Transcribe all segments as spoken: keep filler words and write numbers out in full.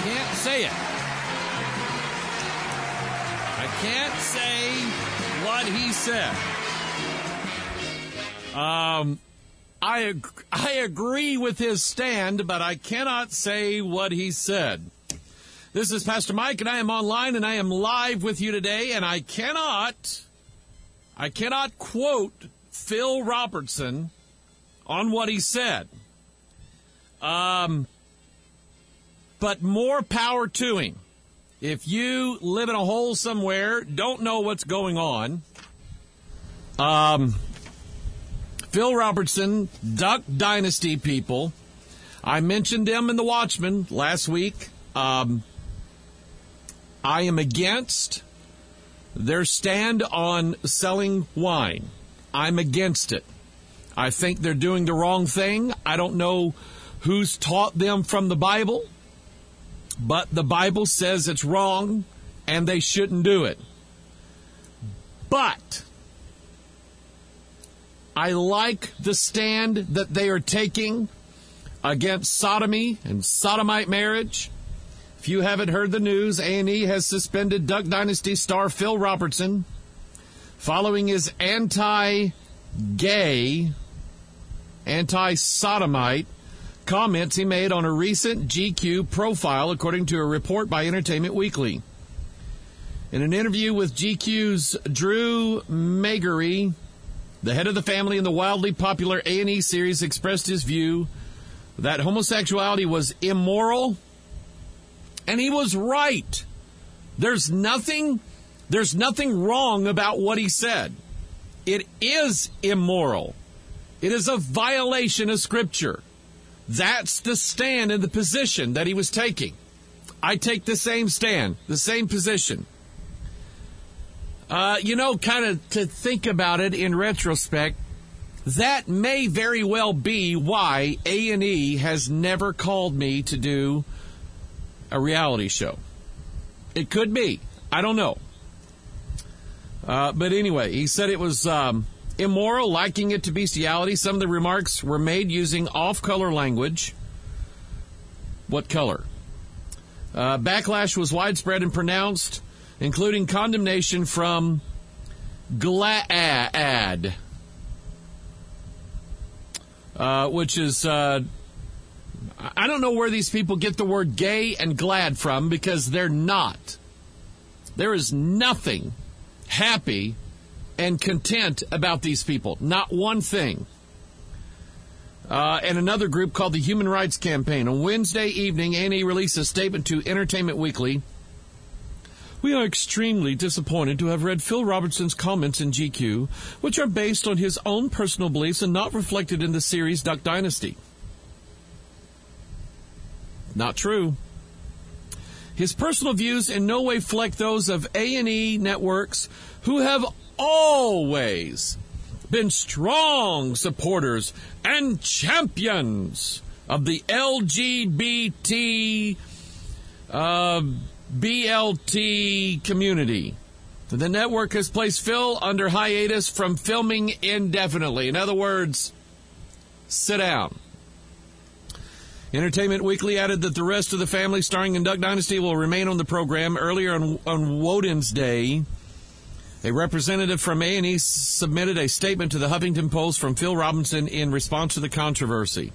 can't say it. I can't say what he said. Um, I ag- I agree with his stand, but I cannot say what he said. This is Pastor Mike, and I am online, and I am live with you today, and I cannot, I cannot quote Phil Robertson on what he said. Um, but more power to him. If you live in a hole somewhere, don't know what's going on, um, Phil Robertson, Duck Dynasty people, I mentioned them in The Watchman last week. Um, I am against their stand on selling wine. I'm against it. I think they're doing the wrong thing. I don't know who's taught them from the Bible, but the Bible says it's wrong and they shouldn't do it. But I like the stand that they are taking against sodomy and sodomite marriage. If you haven't heard the news, A and E has suspended Duck Dynasty star Phil Robertson following his anti-gay, anti-sodomite comments he made on a recent G Q profile, according to a report by Entertainment Weekly. In an interview with G Q's Drew Magary, the head of the family in the wildly popular A and E series expressed his view that homosexuality was immoral, and he was right. There's nothing, there's nothing wrong about what he said. It is immoral. It is a violation of Scripture. That's the stand and the position that he was taking. I take the same stand, the same position. Uh, you know, kind of to think about it in retrospect, that may very well be why A and E has never called me to do a reality show. It could be. I don't know. Uh, but anyway, he said it was um, immoral, likening it to bestiality. Some of the remarks were made using off-color language. What color? Uh, backlash was widespread and pronounced, including condemnation from GLAAD, uh, which is, uh, I don't know where these people get the word gay and glad from, because they're not. There is nothing happy and content about these people. Not one thing. Uh, and another group called the Human Rights Campaign. On Wednesday evening, A and E released a statement to Entertainment Weekly. We are extremely disappointed to have read Phil Robertson's comments in G Q, which are based on his own personal beliefs and not reflected in the series Duck Dynasty. Not true. His personal views in no way reflect those of A and E networks, who have always been strong supporters and champions of the L G B T, uh, B L T community. The network has placed Phil under hiatus from filming indefinitely. In other words, sit down. Entertainment Weekly added that the rest of the family starring in Duck Dynasty will remain on the program. Earlier on, on Woden's Day, a representative from A and E submitted a statement to the Huffington Post from Phil Robinson in response to the controversy.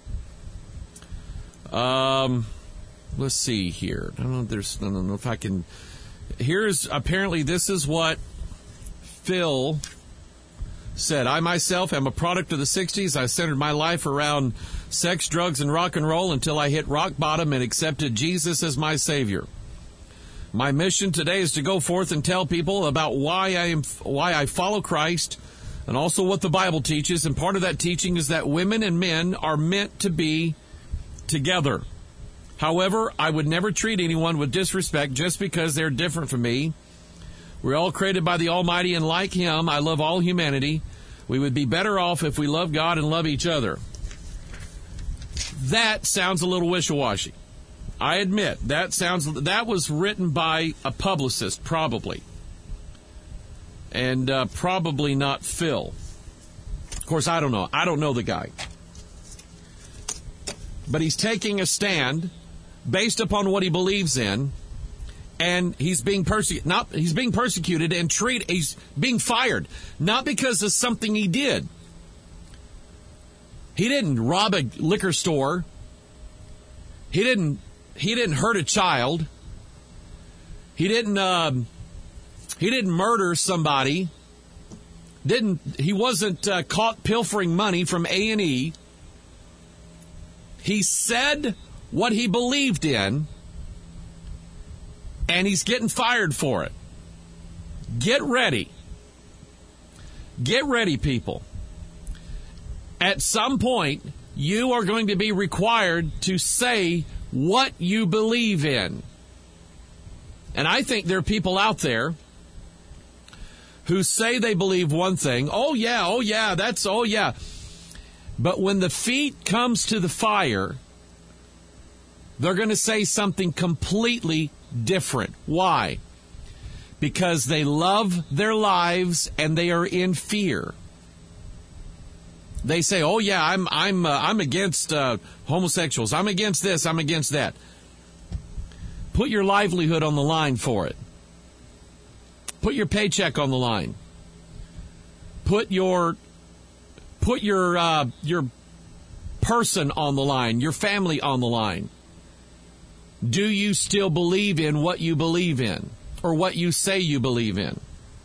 Um, let's see here. I don't know if there's, I don't know if I can. Here's, apparently this is what Phil said. I myself am a product of the sixties. I centered my life around sex, drugs, and rock and roll until I hit rock bottom and accepted Jesus as my Savior. My mission today is to go forth and tell people about why I am, why I follow Christ, and also what the Bible teaches. And part of that teaching is that women and men are meant to be together. However, I would never treat anyone with disrespect just because they're different from me. We're all created by the Almighty, and like Him, I love all humanity. We would be better off if we love God and love each other. That sounds a little wishy-washy. I admit, that sounds, that was written by a publicist, probably. And uh, probably not Phil. Of course, I don't know. I don't know the guy. But he's taking a stand based upon what he believes in, and he's being persecuted. Not he's being persecuted and treated. He's being fired, not because of something he did. He didn't rob a liquor store. He didn't. He didn't hurt a child. He didn't. Um, he didn't murder somebody. Didn't. He wasn't uh, caught pilfering money from A and E. He said what he believed in, and he's getting fired for it. Get ready. Get ready, people. At some point, you are going to be required to say what you believe in. And I think there are people out there who say they believe one thing. Oh, yeah, oh, yeah, that's, oh, yeah. But when the feet comes to the fire, they're going to say something completely different. Why? Because they love their lives and they are in fear. They say, "Oh yeah, I'm I'm uh, I'm against uh, homosexuals. I'm against this. I'm against that." Put your livelihood on the line for it. Put your paycheck on the line. Put your put your uh, your person on the line. Your family on the line. Do you still believe in what you believe in, or what you say you believe in?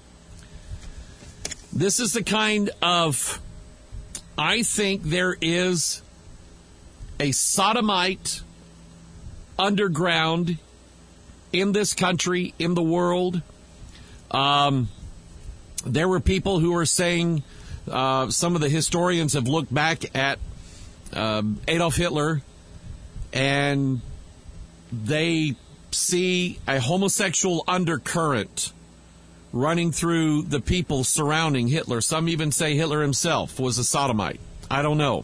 This is the kind of I think there is a sodomite underground in this country, in the world. Um, there were people who were saying, uh, some of the historians have looked back at uh, Adolf Hitler, and they see a homosexual undercurrent running through the people surrounding Hitler. Some even say Hitler himself was a sodomite. I don't know.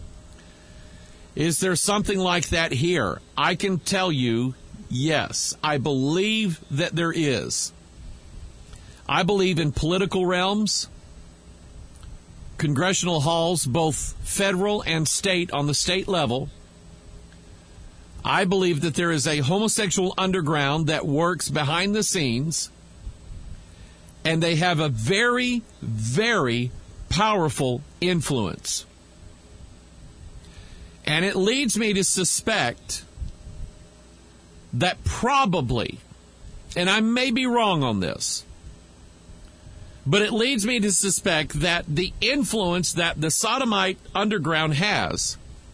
Is there something like that here? I can tell you, yes. I believe that there is. I believe in political realms, congressional halls, both federal and state, on the state level. I believe that there is a homosexual underground that works behind the scenes, and they have a very, very powerful influence. And it leads me to suspect that probably, and I may be wrong on this, but it leads me to suspect that the influence that the sodomite underground has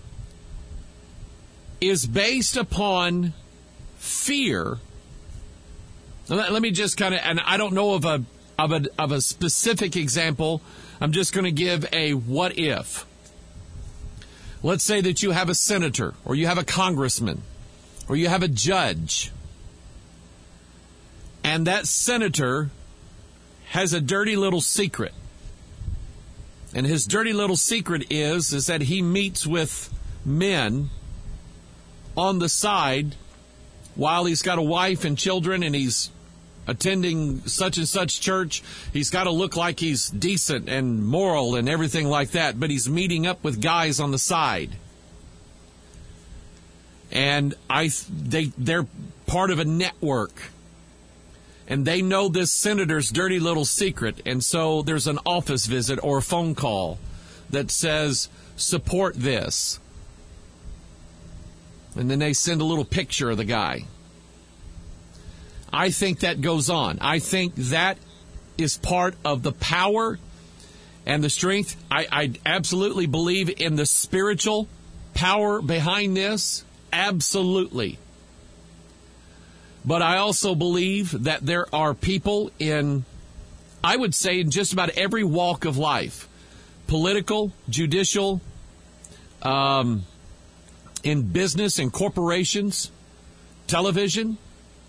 is based upon fear. Let, let me just kind of, and I don't know of a of a of a specific example. I'm just going to give a what if. Let's say that you have a senator, or you have a congressman, or you have a judge, and that senator has a dirty little secret. And his dirty little secret is, is that he meets with men on the side while he's got a wife and children, and he's attending such and such church. He's got to look like he's decent and moral and everything like that, but he's meeting up with guys on the side. And I, they, they're part of a network. And they know this senator's dirty little secret. And so there's an office visit or a phone call that says, support this. And then they send a little picture of the guy. I think that goes on. I think that is part of the power and the strength. I, I absolutely believe in the spiritual power behind this. Absolutely. But I also believe that there are people in, I would say, in just about every walk of life, political, judicial, um, in business and corporations, television.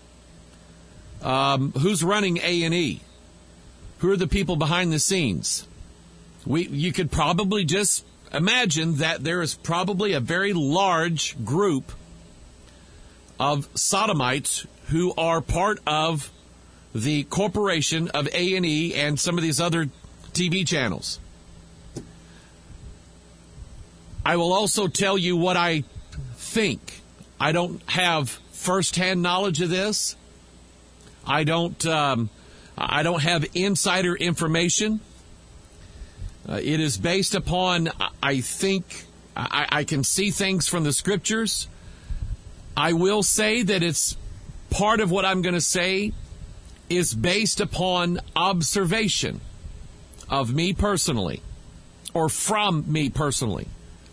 Um, who's running A and E? Who are the people behind the scenes? We, you could probably just imagine that there is probably a very large group of sodomites who are part of the corporation of A and E and some of these other T V channels. I will also tell you what I think. I don't have firsthand knowledge of this. I don't. Um, I don't have insider information. Uh, it is based upon. I think I, I can see things from the scriptures. I will say that it's part of what I'm going to say is based upon observation of me personally, or from me personally.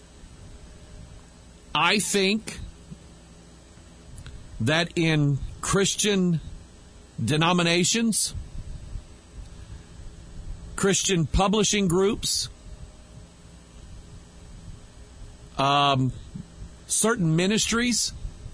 I think that in Christian denominations, Christian publishing groups, um, certain ministries,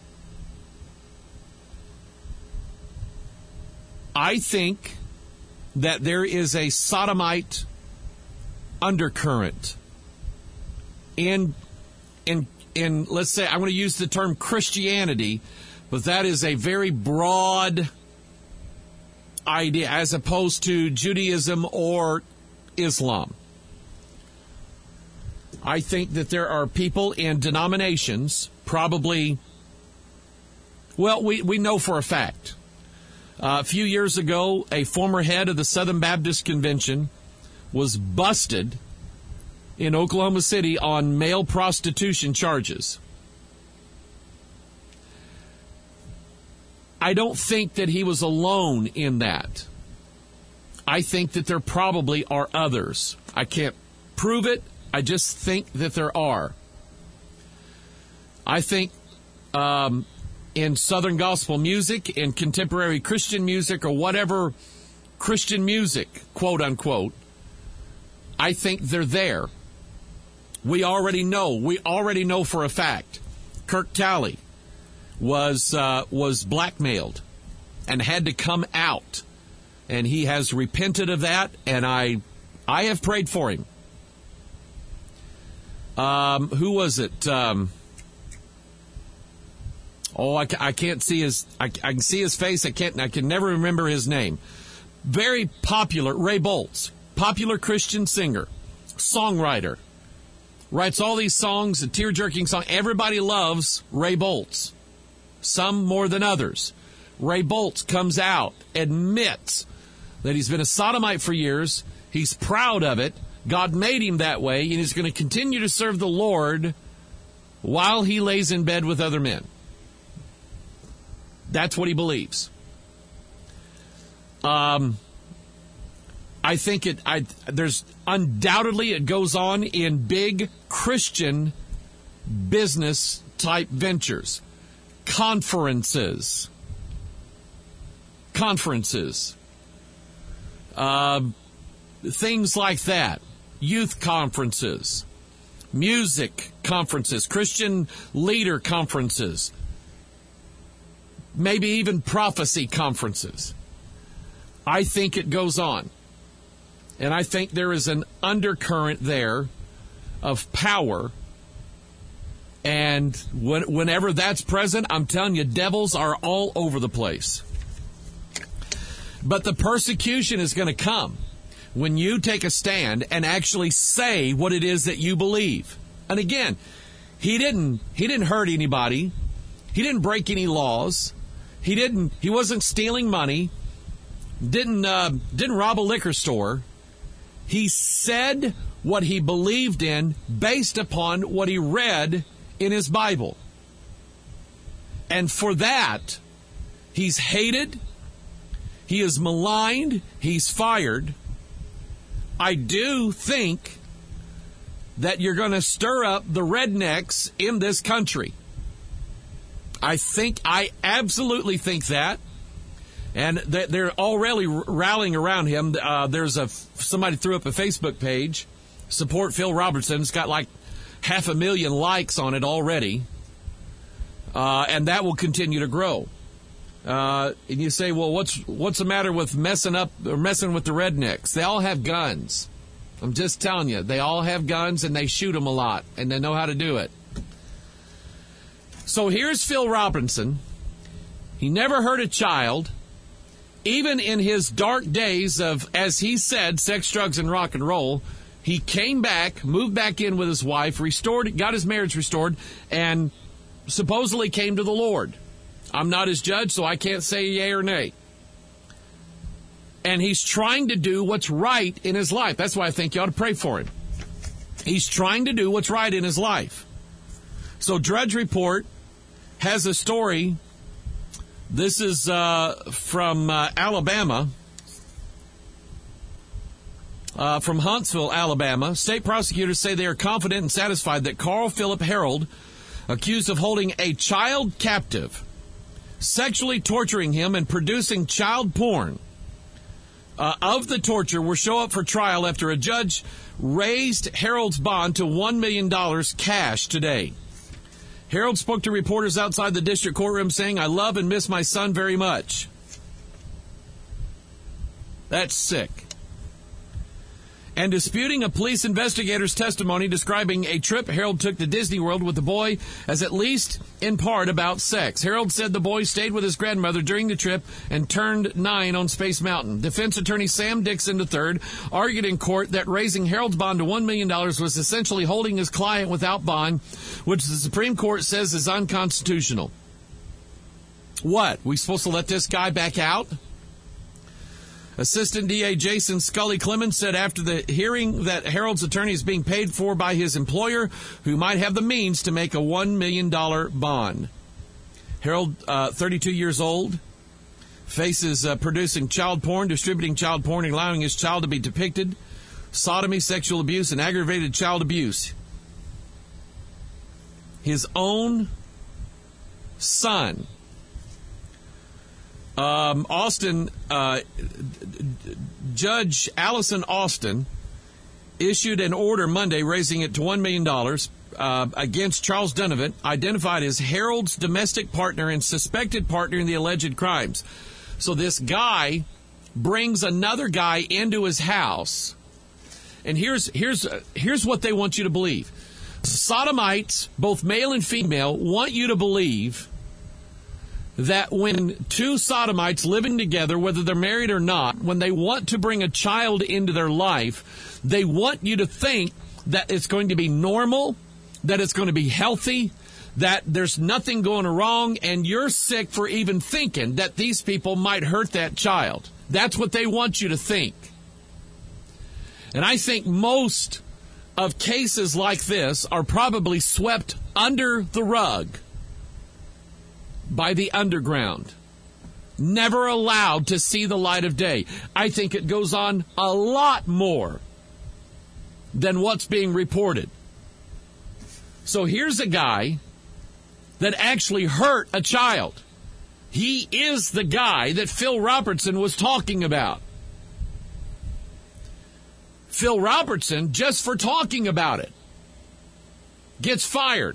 I think that there is a sodomite undercurrent in in in let's say, I'm going to use the term Christianity, but that is a very broad idea as opposed to Judaism or Islam. I think that there are people in denominations, probably, well, we, we know for a fact. Uh, a few years ago, a former head of the Southern Baptist Convention was busted in Oklahoma City on male prostitution charges. I don't think that he was alone in that. I think that there probably are others. I can't prove it. I just think that there are. I think um, in Southern gospel music, in contemporary Christian music, or whatever Christian music, quote unquote, I think they're there. We already know. We already know for a fact. Kirk Talley was uh, was blackmailed and had to come out, and he has repented of that. And I, I have prayed for him. Um, who was it? Um, oh, I, I can't see his. I, I can see his face. I can't. I can never remember his name. Very popular. Ray Boltz, popular Christian singer, songwriter. Writes all these songs, a tear-jerking song. Everybody loves Ray Boltz, some more than others. Ray Boltz comes out, admits that he's been a sodomite for years. He's proud of it. God made him that way, and he's going to continue to serve the Lord while he lays in bed with other men. That's what he believes. Um... I think it. I, there's undoubtedly it goes on in big Christian business type ventures, conferences, conferences, uh, things like that, youth conferences, music conferences, Christian leader conferences, maybe even prophecy conferences. I think it goes on. And I think there is an undercurrent there of power. And when, whenever that's present, I'm telling you, devils are all over the place. But the persecution is going to come when you take a stand and actually say what it is that you believe. And again, he didn't he didn't hurt anybody. He didn't break any laws. He didn't he wasn't stealing money. Didn't uh, didn't rob a liquor store. He said what he believed in based upon what he read in his Bible. And for that, he's hated, he is maligned, he's fired. I do think that you're going to stir up the rednecks in this country. I think, I absolutely think that. And they're already rallying around him. Uh, there's a somebody threw up a Facebook page, support Phil Robertson. It's got like half a million likes on it already, uh, and that will continue to grow. Uh, and you say, well, what's what's the matter with messing up or messing with the rednecks? They all have guns. I'm just telling you, they all have guns and they shoot them a lot, and they know how to do it. So here's Phil Robertson. He never hurt a child. Even in his dark days of, as he said, sex, drugs, and rock and roll, he came back, moved back in with his wife, restored, got his marriage restored, and supposedly came to the Lord. I'm not his judge, so I can't say yay or nay. And he's trying to do what's right in his life. That's why I think you ought to pray for him. He's trying to do what's right in his life. So Drudge Report has a story. This is uh, from uh, Alabama. Uh, from Huntsville, Alabama. State prosecutors say they are confident and satisfied that Carl Philip Harold, accused of holding a child captive, sexually torturing him, and producing child porn, uh, of the torture will show up for trial after a judge raised Harold's bond to one million dollars cash today. Harold spoke to reporters outside the district courtroom saying, "I love and miss my son very much." That's sick. And disputing a police investigator's testimony describing a trip Harold took to Disney World with the boy as at least in part about sex. Harold said the boy stayed with his grandmother during the trip and turned nine on Space Mountain. Defense attorney Sam Dixon the third argued in court that raising Harold's bond to one million dollars was essentially holding his client without bond, which the Supreme Court says is unconstitutional. What? We supposed to let this guy back out? Assistant D A Jason Scully Clemens said after the hearing that Harold's attorney is being paid for by his employer, who might have the means to make a one million dollars bond. Harold, uh, thirty-two years old, faces uh, producing child porn, distributing child porn, and allowing his child to be depicted, sodomy, sexual abuse, and aggravated child abuse. His own son. Um, Austin, uh, Judge Allison Austin issued an order Monday raising it to one million dollars uh, against Charles Donovan, identified as Harold's domestic partner and suspected partner in the alleged crimes. So this guy brings another guy into his house, and here's here's uh, here's what they want you to believe. Sodomites, both male and female, want you to believe that when two sodomites living together, whether they're married or not, when they want to bring a child into their life, they want you to think that it's going to be normal, that it's going to be healthy, that there's nothing going wrong, and you're sick for even thinking that these people might hurt that child. That's what they want you to think. And I think most of cases like this are probably swept under the rug by the underground, never allowed to see the light of day. I think it goes on a lot more than what's being reported. So here's a guy that actually hurt a child. He is the guy that Phil Robertson was talking about. Phil Robertson, just for talking about it, gets fired.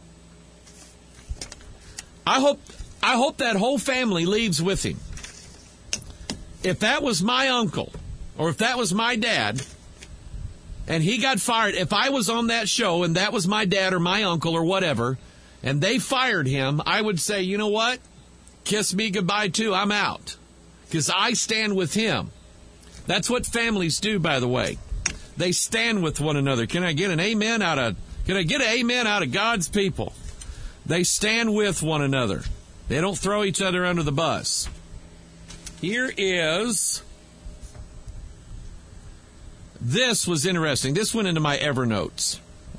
I hope I hope that whole family leaves with him. If that was my uncle, or if that was my dad, and he got fired, if I was on that show and that was my dad or my uncle or whatever, and they fired him, I would say, you know what? Kiss me goodbye too, I'm out. Because I stand with him. That's what families do, by the way. They stand with one another. Can I get an amen out of, can I get an amen out of God's people? They stand with one another. They don't throw each other under the bus. Here is, this was interesting. This went into my Evernotes.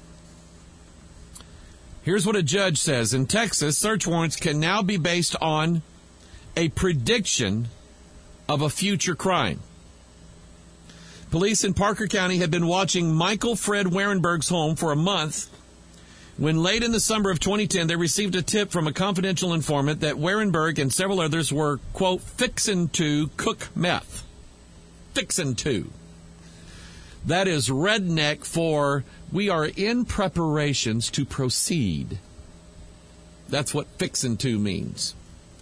Here's what a judge says. In Texas, search warrants can now be based on a prediction of a future crime. Police in Parker County had been watching Michael Fred Warenberg's home for a month when late in the summer of twenty ten, they received a tip from a confidential informant that Warenberg and several others were, quote, fixin' to cook meth. Fixin' to. That is redneck for we are in preparations to proceed. That's what fixin' to means.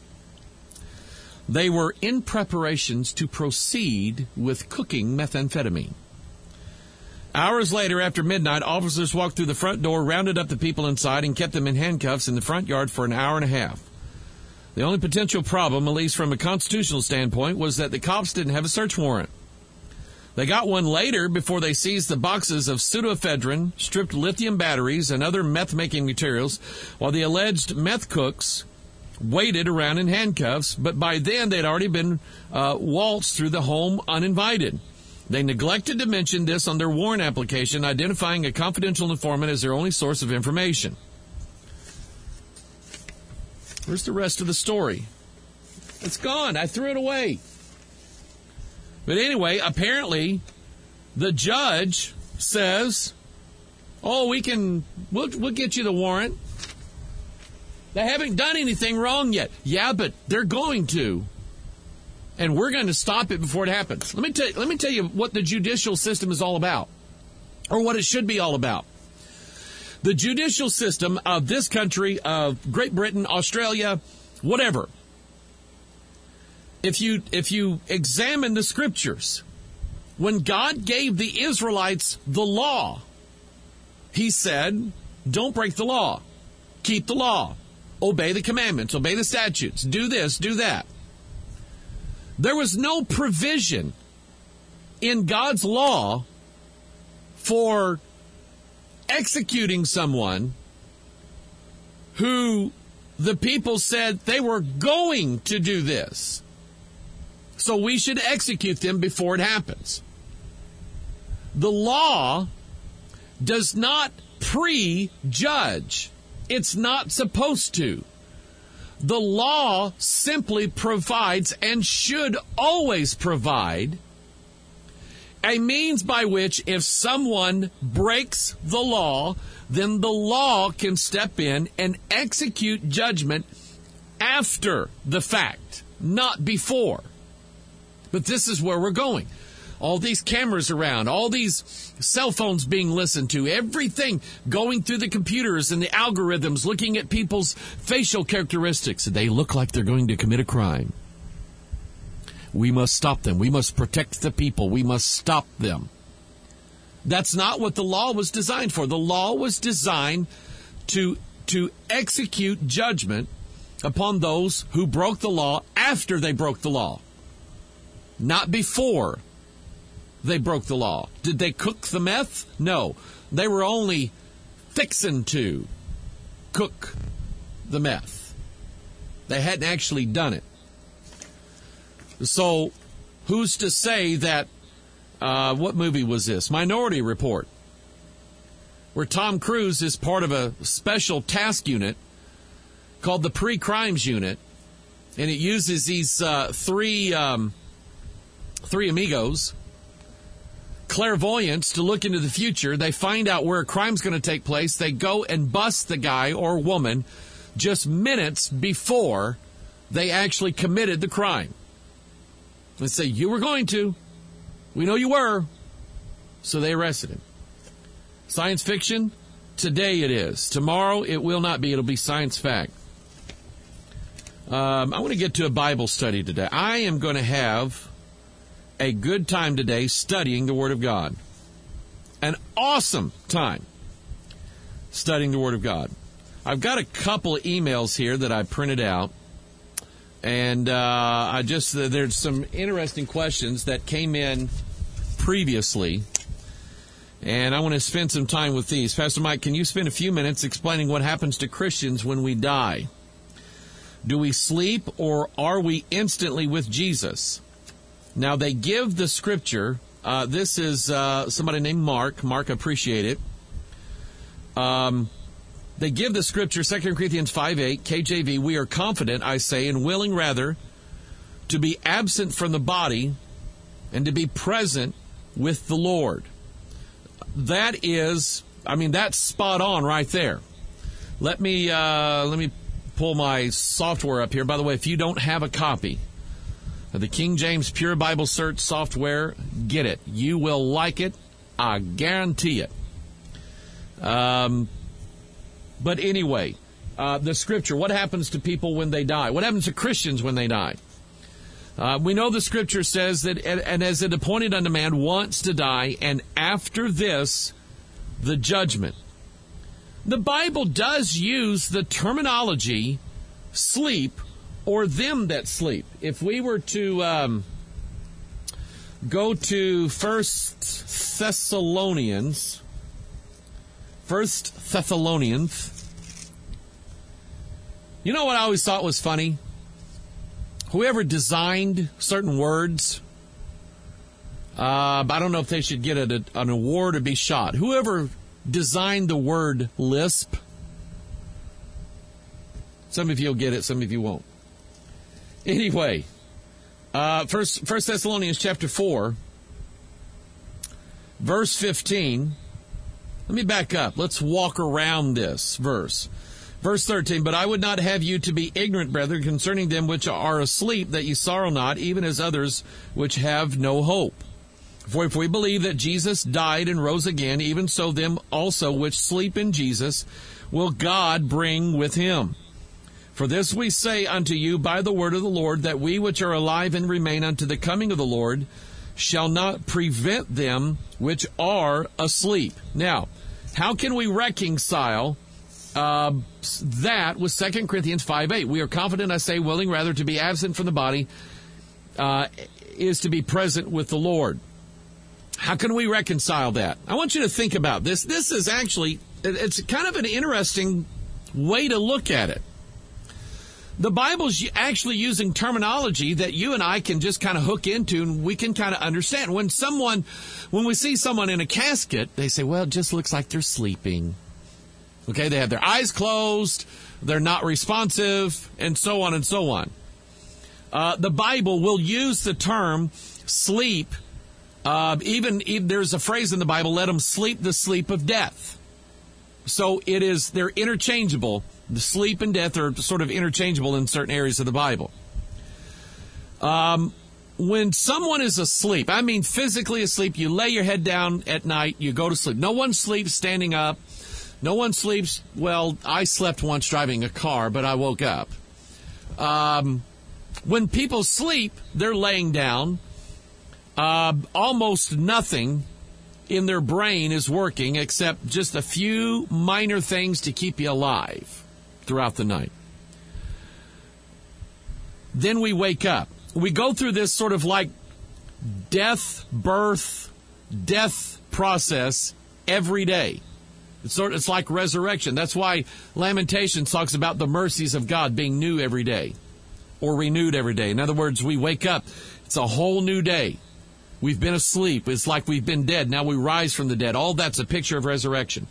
They were in preparations to proceed with cooking methamphetamine. Hours later, after midnight, officers walked through the front door, rounded up the people inside, and kept them in handcuffs in the front yard for an hour and a half. The only potential problem, at least from a constitutional standpoint, was that the cops didn't have a search warrant. They got one later before they seized the boxes of pseudoephedrine, stripped lithium batteries, and other meth-making materials, while the alleged meth cooks waited around in handcuffs, but by then they'd already been uh, waltzed through the home uninvited. They neglected to mention this on their warrant application, identifying a confidential informant as their only source of information. Where's the rest of the story? It's gone. I threw it away. But anyway, apparently, the judge says, oh, we can, we'll, we'll get you the warrant. They haven't done anything wrong yet. Yeah, but they're going to. And we're going to stop it before it happens. Let me tell you, let me tell you what the judicial system is all about, or what it should be all about. The judicial system of this country, of Great Britain, Australia, whatever. If you if you examine the scriptures, when God gave the Israelites the law, he said, don't break the law. Keep the law. Obey the commandments. Obey the statutes. Do this, do that. There was no provision in God's law for executing someone who the people said they were going to do this. So we should execute them before it happens. The law does not prejudge. It's not supposed to. The law simply provides, and should always provide, a means by which if someone breaks the law, then the law can step in and execute judgment after the fact, not before. But this is where we're going. All these cameras around, all these cell phones being listened to, everything going through the computers and the algorithms, looking at people's facial characteristics. They look like they're going to commit a crime. We must stop them. We must protect the people. We must stop them. That's not what the law was designed for. The law was designed to, to execute judgment upon those who broke the law after they broke the law, not before they broke the law. Did they cook the meth? No. They were only fixing to cook the meth. They hadn't actually done it. So, who's to say that, uh, what movie was this? Minority Report, where Tom Cruise is part of a special task unit called the Pre-Crimes Unit, and it uses these uh, three, um, three amigos, clairvoyants, to look into the future. They find out where a crime's going to take place. They go and bust the guy or woman just minutes before they actually committed the crime. They say, you were going to. We know you were. So they arrested him. Science fiction? Today it is. Tomorrow it will not be. It'll be science fact. Um, I want to get to a Bible study today. I am going to have a good time today studying the Word of God. An awesome time studying the Word of God. I've got a couple of emails here that I printed out. And uh, I just uh, there's some interesting questions that came in previously, and I want to spend some time with these. Pastor Mike, can you spend a few minutes explaining what happens to Christians when we die? Do we sleep, or are we instantly with Jesus? Now, they give the scripture. Uh, this is uh, somebody named Mark. Mark, appreciate it. Um. They give the scripture, Second Corinthians five eight, K J V, we are confident, I say, and willing rather to be absent from the body and to be present with the Lord. That is, I mean, that's spot on right there. Let me, uh, let me pull my software up here. By the way, if you don't have a copy of the King James Pure Bible Search software, get it. You will like it. I guarantee it. Um... But anyway, uh, the scripture, what happens to people when they die? What happens to Christians when they die? Uh, we know the scripture says that, and, and as it appointed unto man once to die, and after this, the judgment. The Bible does use the terminology sleep or them that sleep. If we were to um, go to First Thessalonians. First Thessalonians. You know what I always thought was funny? Whoever designed certain words, uh, I don't know if they should get a, an award or be shot. Whoever designed the word lisp, some of you will get it, some of you won't. Anyway, uh, first, First Thessalonians chapter four, verse fifteen. Let me back up. Let's walk around this verse. Verse thirteen, but I would not have you to be ignorant, brethren, concerning them which are asleep, that ye sorrow not, even as others which have no hope. For if we believe that Jesus died and rose again, even so them also which sleep in Jesus will God bring with him. For this we say unto you by the word of the Lord, that we which are alive and remain unto the coming of the Lord shall not prevent them which are asleep. Now, how can we reconcile Uh, that was Second Corinthians five eight. We are confident, I say, willing rather to be absent from the body uh, is to be present with the Lord. How can we reconcile that? I want you to think about this. This is actually, it's kind of an interesting way to look at it. The Bible's actually using terminology that you and I can just kind of hook into and we can kind of understand. When someone, when we see someone in a casket, they say, well, it just looks like they're sleeping. Okay, they have their eyes closed, they're not responsive, and so on and so on. Uh, the Bible will use the term sleep. Uh, even, even there's a phrase in the Bible, let them sleep the sleep of death. So it is, they're interchangeable. The sleep and death are sort of interchangeable in certain areas of the Bible. Um, when someone is asleep, I mean physically asleep, you lay your head down at night, you go to sleep. No one sleeps standing up. No one sleeps, well, I slept once driving a car, but I woke up. Um, when people sleep, they're laying down. Uh, almost nothing in their brain is working except just a few minor things to keep you alive throughout the night. Then we wake up. We go through this sort of like death, birth, death process every day. It's sort of, it's like resurrection. That's why Lamentations talks about the mercies of God being new every day or renewed every day. In other words, we wake up. It's a whole new day. We've been asleep. It's like we've been dead. Now we rise from the dead. All that's a picture of resurrection.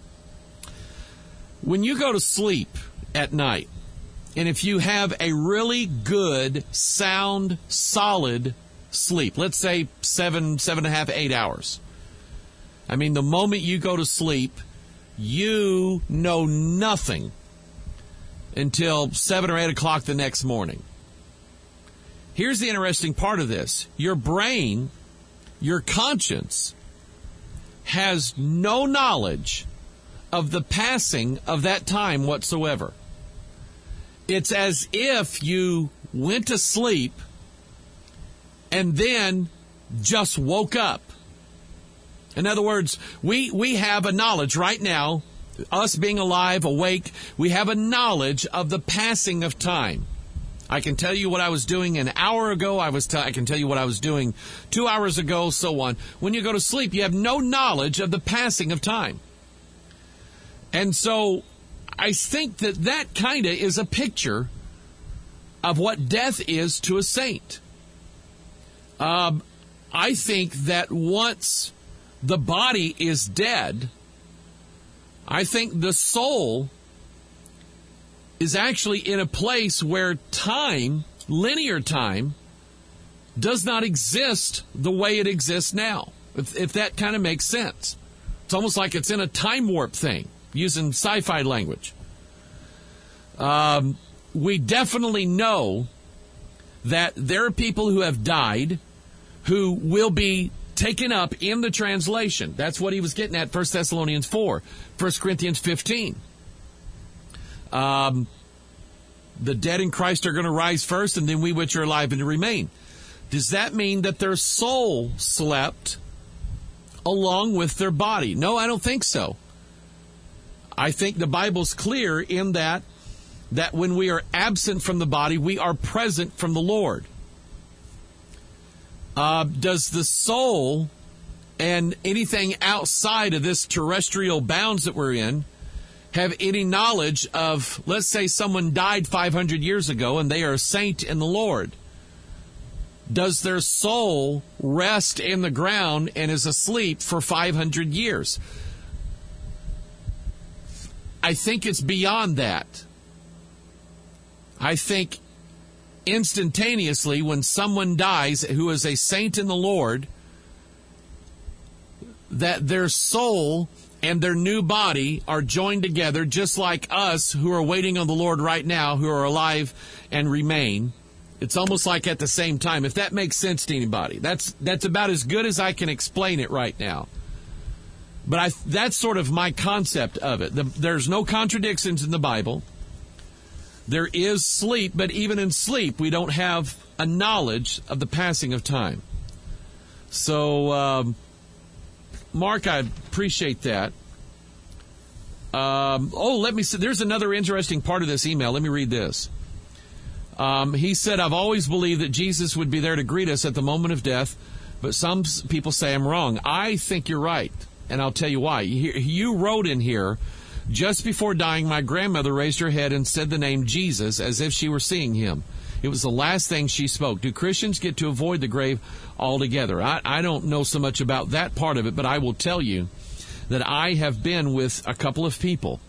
When you go to sleep at night, and if you have a really good, sound, solid sleep, let's say seven, seven and a half, eight hours. I mean, the moment you go to sleep, you know nothing until seven or eight o'clock the next morning. Here's the interesting part of this. Your brain, your conscience, has no knowledge of the passing of that time whatsoever. It's as if you went to sleep and then just woke up. In other words, we, we have a knowledge right now, us being alive, awake, we have a knowledge of the passing of time. I can tell you what I was doing an hour ago. I was t- I can tell you what I was doing two hours ago, so on. When you go to sleep, you have no knowledge of the passing of time. And so I think that that kind of is a picture of what death is to a saint. Um, I think that once the body is dead, I think the soul is actually in a place where time, linear time, does not exist the way it exists now, if, if that kind of makes sense. It's almost like it's in a time warp thing, using sci-fi language. Um, we definitely know that there are people who have died who will be taken up in the translation. That's what he was getting at, First Thessalonians four, First Corinthians fifteen. Um, the dead in Christ are going to rise first, and then we which are alive and to remain. Does that mean that their soul slept along with their body? No, I don't think so. I think the Bible's clear in that, that when we are absent from the body, we are present from the Lord. Uh, does the soul and anything outside of this terrestrial bounds that we're in have any knowledge of, let's say someone died five hundred years ago and they are a saint in the Lord? Does their soul rest in the ground and is asleep for five hundred years? I think it's beyond that. I think instantaneously when someone dies who is a saint in the Lord, that their soul and their new body are joined together, just like us who are waiting on the Lord right now, who are alive and remain. It's almost like at the same time, if that makes sense to anybody. That's that's about as good as I can explain it right now. But I, that's sort of my concept of it. The, there's no contradictions in the Bible. There is sleep, but even in sleep, we don't have a knowledge of the passing of time. So, um, Mark, I appreciate that. Um, oh, let me see. There's another interesting part of this email. Let me read this. Um, he said, I've always believed that Jesus would be there to greet us at the moment of death, but some people say I'm wrong. I think you're right, and I'll tell you why. You, you wrote in here, just before dying, my grandmother raised her head and said the name Jesus as if she were seeing him. It was the last thing she spoke. Do Christians get to avoid the grave altogether? I, I don't know so much about that part of it, but I will tell you that I have been with a couple of people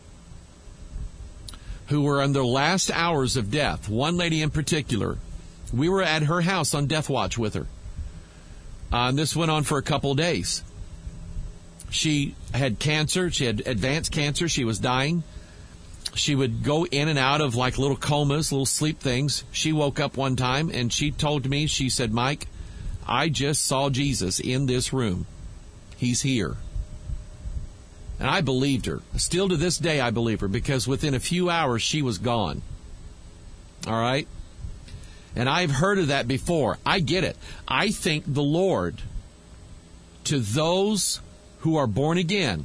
who were in their last hours of death. One lady in particular, we were at her house on death watch with her. Uh, and this went on for a couple of days. She had cancer. She had advanced cancer. She was dying. She would go in and out of like little comas, little sleep things. She woke up one time and she told me, she said, Mike, I just saw Jesus in this room. He's here. And I believed her. Still to this day, I believe her, because within a few hours, she was gone. All right? And I've heard of that before. I get it. I think the Lord, to those who are born again,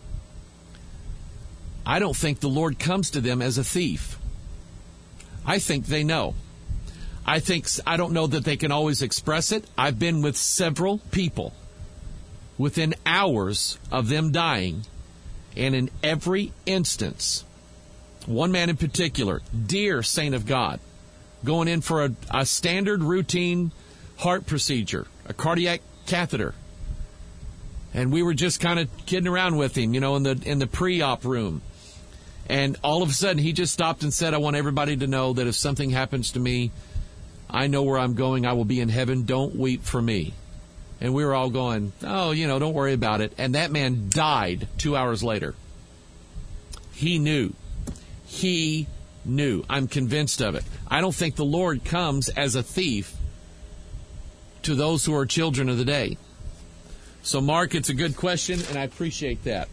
I don't think the Lord comes to them as a thief. I think they know. I think, I don't know that they can always express it. I've been with several people within hours of them dying, and in every instance, one man in particular, dear saint of God, going in for a, a standard routine heart procedure, a cardiac catheter. And we were just kind of kidding around with him, you know, in the in the pre-op room. And all of a sudden, he just stopped and said, I want everybody to know that if something happens to me, I know where I'm going. I will be in heaven. Don't weep for me. And we were all going, oh, you know, don't worry about it. And that man died two hours later. He knew. He knew. I'm convinced of it. I don't think the Lord comes as a thief to those who are children of the day. So, Mark, it's a good question, and I appreciate that.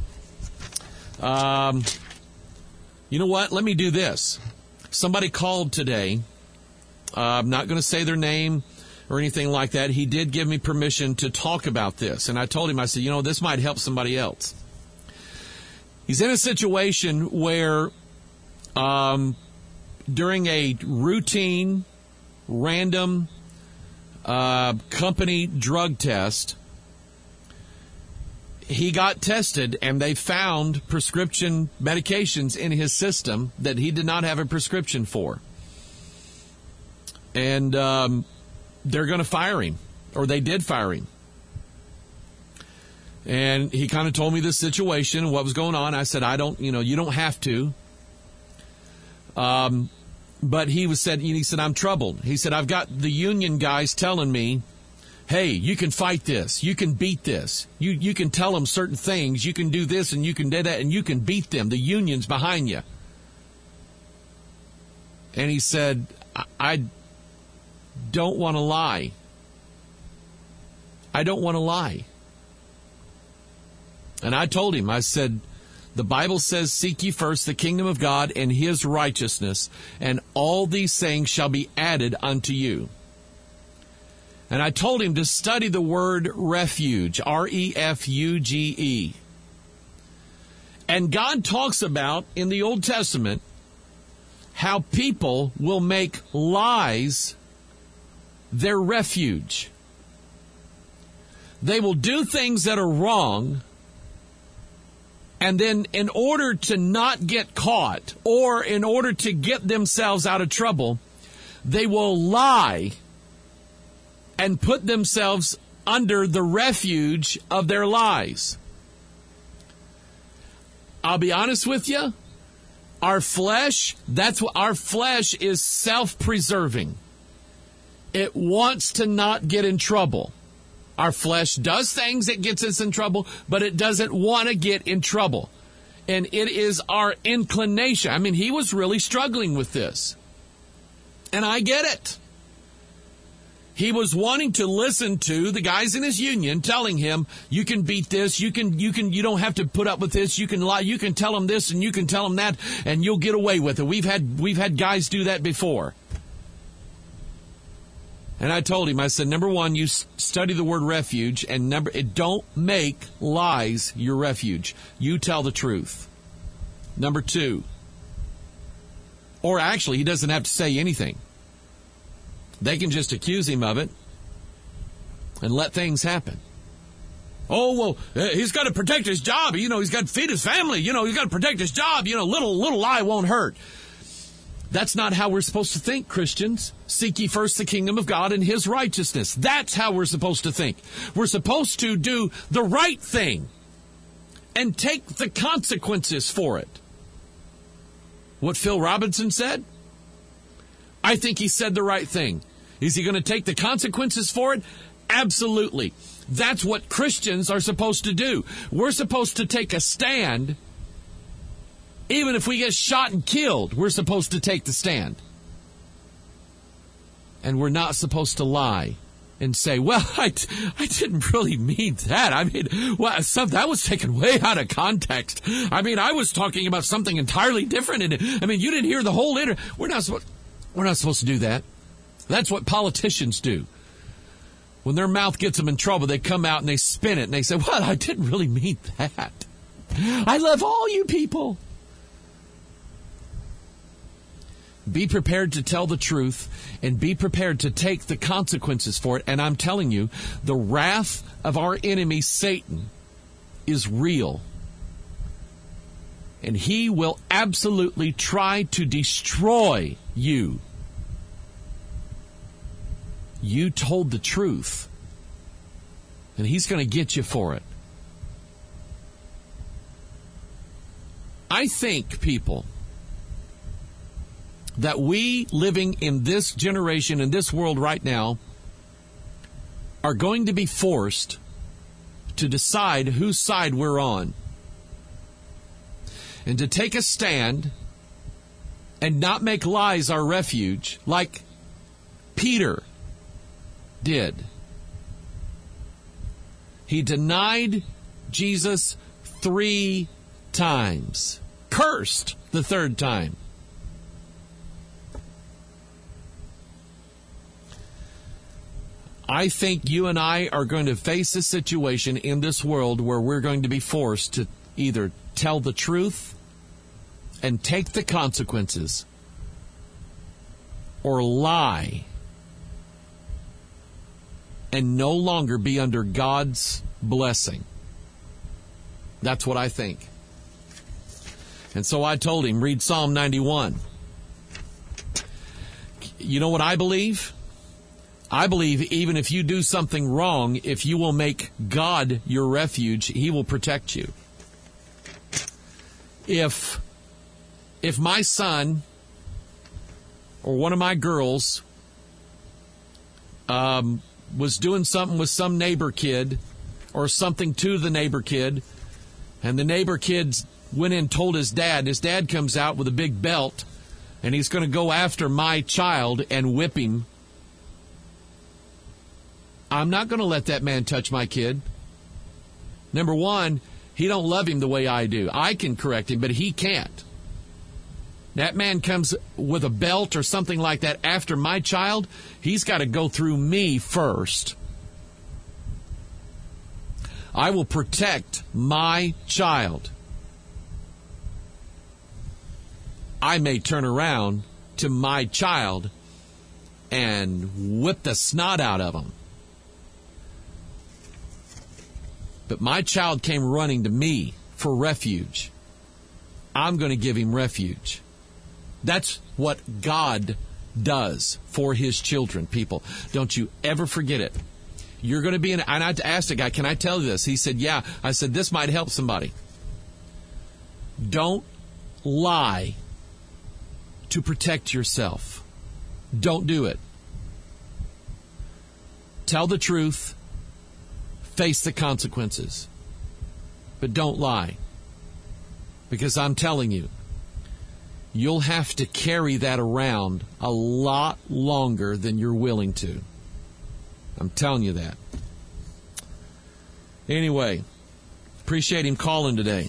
Um, you know what? Let me do this. Somebody called today. Uh, I'm not going to say their name or anything like that. He did give me permission to talk about this. And I told him, I said, you know, this might help somebody else. He's in a situation where um, during a routine, random uh, company drug test, he got tested, and they found prescription medications in his system that he did not have a prescription for. And um, they're going to fire him, or they did fire him. And he kind of told me this situation and what was going on. I said, I don't, you know, you don't have to. Um, but he was said, he said, I'm troubled. He said, I've got the union guys telling me, hey, you can fight this. You can beat this. You you can tell them certain things. You can do this and you can do that and you can beat them. The union's behind you. And he said, I, I don't want to lie. I don't want to lie. And I told him, I said, the Bible says, seek ye first the kingdom of God and his righteousness, and all these things shall be added unto you. And I told him to study the word refuge, R E F U G E. And God talks about, in the Old Testament, how people will make lies their refuge. They will do things that are wrong, and then in order to not get caught or in order to get themselves out of trouble, they will lie and put themselves under the refuge of their lies. I'll be honest with you. Our flesh, that's what our flesh is, self-preserving. It wants to not get in trouble. Our flesh does things that gets us in trouble, but it doesn't want to get in trouble. And it is our inclination. I mean, he was really struggling with this. And I get it. He was wanting to listen to the guys in his union telling him, you can beat this, you can, you can, you don't have to put up with this, you can lie, you can tell them this and you can tell them that, and you'll get away with it. We've had, we've had guys do that before. And I told him, I said, number one, you study the word refuge, and number, don't make lies your refuge. You tell the truth. Number two, or actually, he doesn't have to say anything. They can just accuse him of it and let things happen. Oh, well, he's got to protect his job. You know, he's got to feed his family. You know, he's got to protect his job. You know, little, little lie won't hurt. That's not how we're supposed to think, Christians. Seek ye first the kingdom of God and his righteousness. That's how we're supposed to think. We're supposed to do the right thing and take the consequences for it. What Phil Robinson said? I think he said the right thing. Is he going to take the consequences for it? Absolutely. That's what Christians are supposed to do. We're supposed to take a stand. Even if we get shot and killed, we're supposed to take the stand. And we're not supposed to lie and say, well, I, I didn't really mean that. I mean, well, some, that was taken way out of context. I mean, I was talking about something entirely different. And I mean, you didn't hear the whole inter. We're not supposed, we're not supposed to do that. That's what politicians do. When their mouth gets them in trouble, they come out and they spin it and they say, well, I didn't really mean that. I love all you people. Be prepared to tell the truth and be prepared to take the consequences for it. And I'm telling you, the wrath of our enemy, Satan, is real. And he will absolutely try to destroy you. You told the truth. And he's going to get you for it. I think, people, that we living in this generation, in this world right now, are going to be forced to decide whose side we're on. And to take a stand and not make lies our refuge like Peter did. He denied Jesus three times. Cursed the third time. I think you and I are going to face a situation in this world where we're going to be forced to either tell the truth and take the consequences or lie and no longer be under God's blessing. That's what I think. And so I told him, read Psalm ninety-one. You know what I believe? I believe even if you do something wrong, if you will make God your refuge, he will protect you. If, if my son or one of my girls um, was doing something with some neighbor kid or something to the neighbor kid, and the neighbor kid went in and told his dad, and his dad comes out with a big belt, and he's going to go after my child and whip him, I'm not going to let that man touch my kid. Number one, he don't love him the way I do. I can correct him, but he can't. That man comes with a belt or something like that after my child, he's got to go through me first. I will protect my child. I may turn around to my child and whip the snot out of him. but my child came running to me for refuge, I'm going to give him refuge. That's what God does for his children, people. Don't you ever forget it. You're going to be in, and I asked a guy, can I tell you this? He said, yeah. I said, this might help somebody. Don't lie to protect yourself. Don't do it. Tell the truth. Face the consequences. But don't lie. Because I'm telling you, you'll have to carry that around a lot longer than you're willing to. I'm telling you that. Anyway, appreciate him calling today.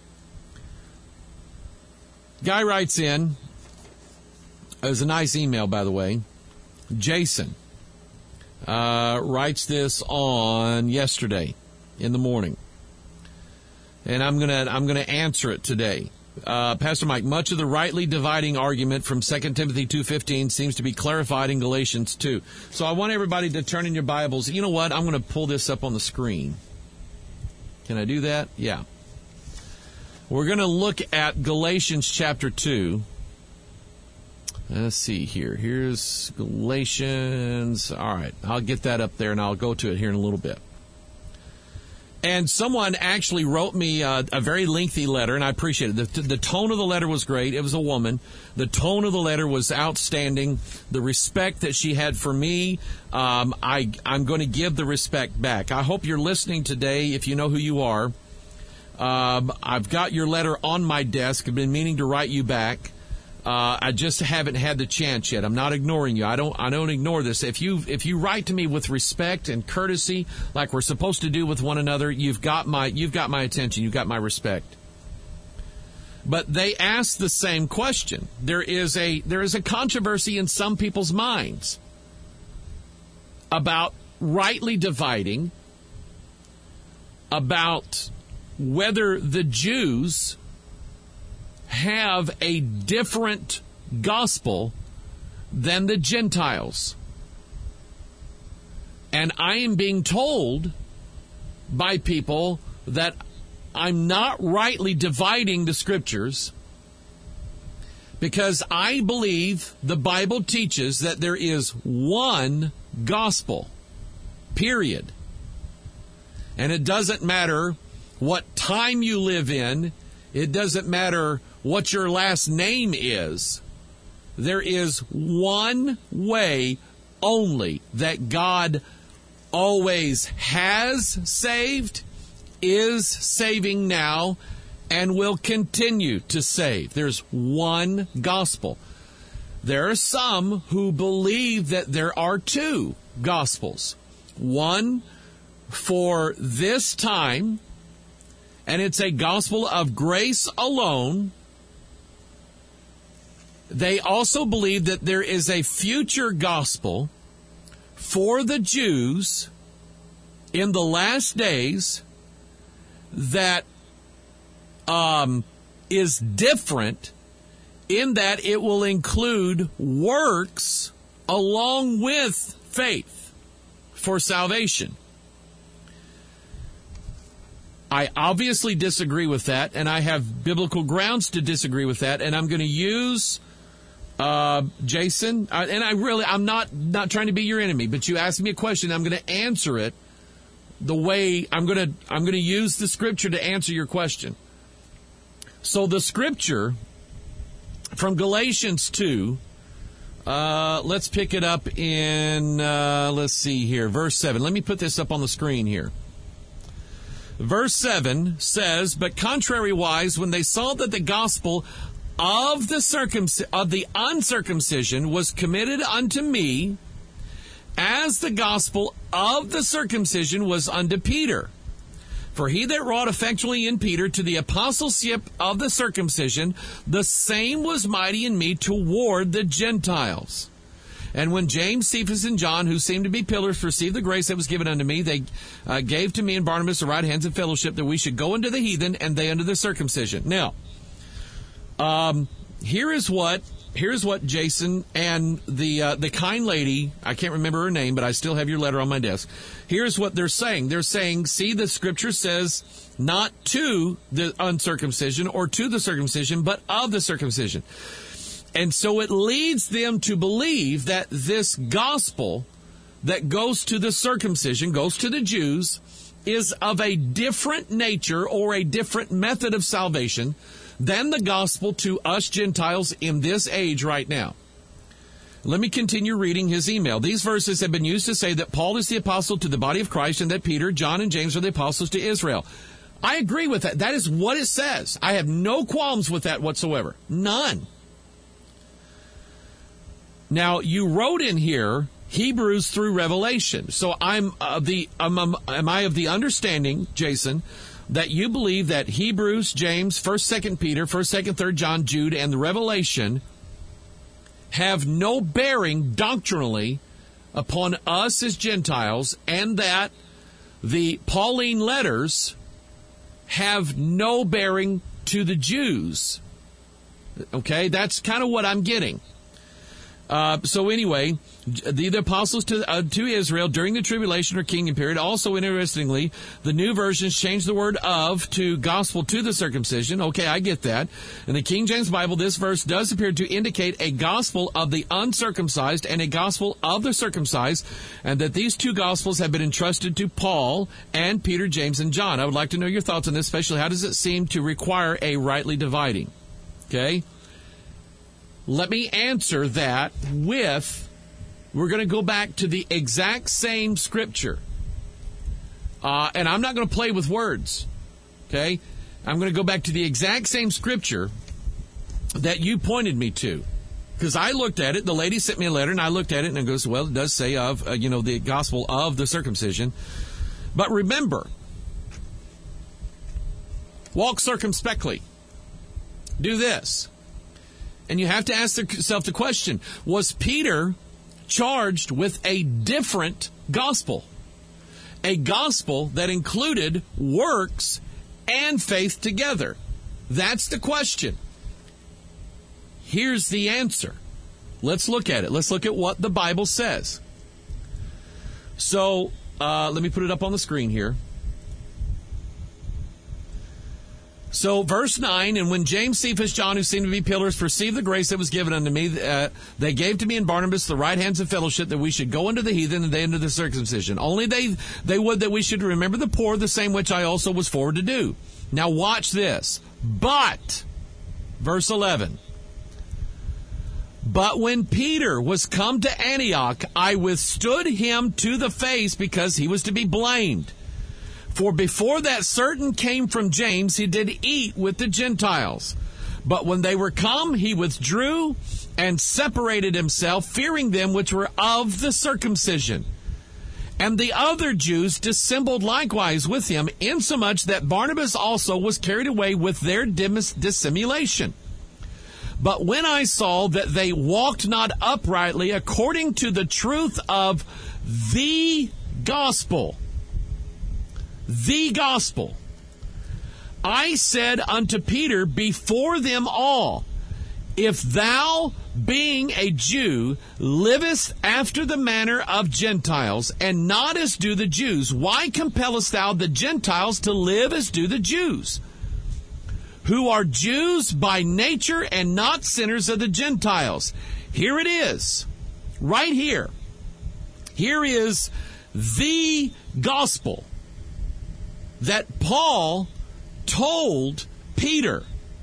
Guy writes in, it was a nice email, by the way. Jason uh, writes this on yesterday in the morning, and I'm gonna I'm gonna answer it today. Uh, Pastor Mike, much of the rightly dividing argument from Second Timothy two fifteen seems to be clarified in Galatians two. So I want everybody to turn in your Bibles. You know what? I'm going to pull this up on the screen. Can I do that? Yeah. We're going to look at Galatians chapter two. Let's see here. Here's Galatians. All right. I'll get that up there, and I'll go to it here in a little bit. And someone actually wrote me a, a very lengthy letter, and I appreciate it. The, the tone of the letter was great. It was a woman. The tone of the letter was outstanding. The respect that she had for me, um, I, I'm going to give the respect back. I hope you're listening today, if you know who you are. Um, I've got your letter on my desk. I've been meaning to write you back. Uh, I just haven't had the chance yet. I'm not ignoring you. I don't. I don't ignore this. If you if you write to me with respect and courtesy, like we're supposed to do with one another, you've got my you've got my attention. You've got my respect. But they ask the same question. There is a there is a controversy in some people's minds about rightly dividing, about whether the Jews have a different gospel than the Gentiles. And I am being told by people that I'm not rightly dividing the scriptures because I believe the Bible teaches that there is one gospel, period. And it doesn't matter what time you live in. It doesn't matter what your last name is. There is one way only that God always has saved, is saving now, and will continue to save. There's one gospel. There are some who believe that there are two gospels. One for this time, and it's a gospel of grace alone. They also believe that there is a future gospel for the Jews in the last days that um, is different in that it will include works along with faith for salvation. I obviously disagree with that, and I have biblical grounds to disagree with that, and I'm going to use uh, Jason, uh, and I really, I'm not, not trying to be your enemy, but you asked me a question, I'm going to answer it the way I'm going to, I'm going to use the scripture to answer your question. So the scripture from Galatians two, uh, let's pick it up in, uh, let's see here, verse seven. Let me put this up on the screen here. Verse seven says, "But contrariwise, when they saw that the gospel of the circumc- of the uncircumcision was committed unto me, as the gospel of the circumcision was unto Peter. For he that wrought effectually in Peter to the apostleship of the circumcision, the same was mighty in me toward the Gentiles. And when James, Cephas, and John, who seemed to be pillars, received the grace that was given unto me, they uh, gave to me and Barnabas the right hands of fellowship, that we should go unto the heathen, and they unto the circumcision." Now, um, here is what here's what Jason and the uh, the kind lady, I can't remember her name, but I still have your letter on my desk. Here's what they're saying. They're saying, see, the scripture says not to the uncircumcision or to the circumcision, but of the circumcision. And so it leads them to believe that this gospel that goes to the circumcision, goes to the Jews, is of a different nature or a different method of salvation than the gospel to us Gentiles in this age right now. Let me continue reading his email. These verses have been used to say that Paul is the apostle to the body of Christ and that Peter, John, and James are the apostles to Israel. I agree with that. That is what it says. I have no qualms with that whatsoever. None. Now, you wrote in here Hebrews through Revelation. So I'm uh, the um, um, am I of the understanding, Jason, that you believe that Hebrews, James, First, Second Peter, First, Second, Third John, Jude, and the Revelation have no bearing doctrinally upon us as Gentiles, and that the Pauline letters have no bearing to the Jews. Okay, that's kind of what I'm getting. Uh, so anyway, the, the apostles to uh, to Israel during the tribulation or kingdom period. Also, interestingly, the new versions change the word of to gospel to the circumcision. Okay, I get that. In the King James Bible, this verse does appear to indicate a gospel of the uncircumcised and a gospel of the circumcised, and that these two gospels have been entrusted to Paul and Peter, James, and John. I would like to know your thoughts on this, especially how does it seem to require a rightly dividing? Okay. Let me answer that with, we're going to go back to the exact same scripture. Uh, and I'm not going to play with words, okay? I'm going to go back to the exact same scripture that you pointed me to. Because I looked at it, the lady sent me a letter, and I looked at it, and it goes, well, it does say of, uh, you know, the gospel of the circumcision. But remember, walk circumspectly. Do this. And you have to ask yourself the question, was Peter charged with a different gospel? A gospel that included works and faith together? That's the question. Here's the answer. Let's look at it. Let's look at what the Bible says. So, uh, let me put it up on the screen here. So, verse nine, and when James, Cephas, John, who seemed to be pillars, perceived the grace that was given unto me, uh, they gave to me and Barnabas the right hands of fellowship, that we should go unto the heathen, and they unto the circumcision. Only they, they would that we should remember the poor, the same which I also was forward to do. Now, watch this. But, verse eleven, but when Peter was come to Antioch, I withstood him to the face, because he was to be blamed. For before that certain came from James, he did eat with the Gentiles. But when they were come, he withdrew and separated himself, fearing them which were of the circumcision. And the other Jews dissembled likewise with him, insomuch that Barnabas also was carried away with their dissimulation. But when I saw that they walked not uprightly according to the truth of the gospel, the gospel, I said unto Peter before them all, if thou, being a Jew, livest after the manner of Gentiles, and not as do the Jews, why compellest thou the Gentiles to live as do the Jews, who are Jews by nature and not sinners of the Gentiles? Here it is, right here. Here is the gospel that Paul told Peter,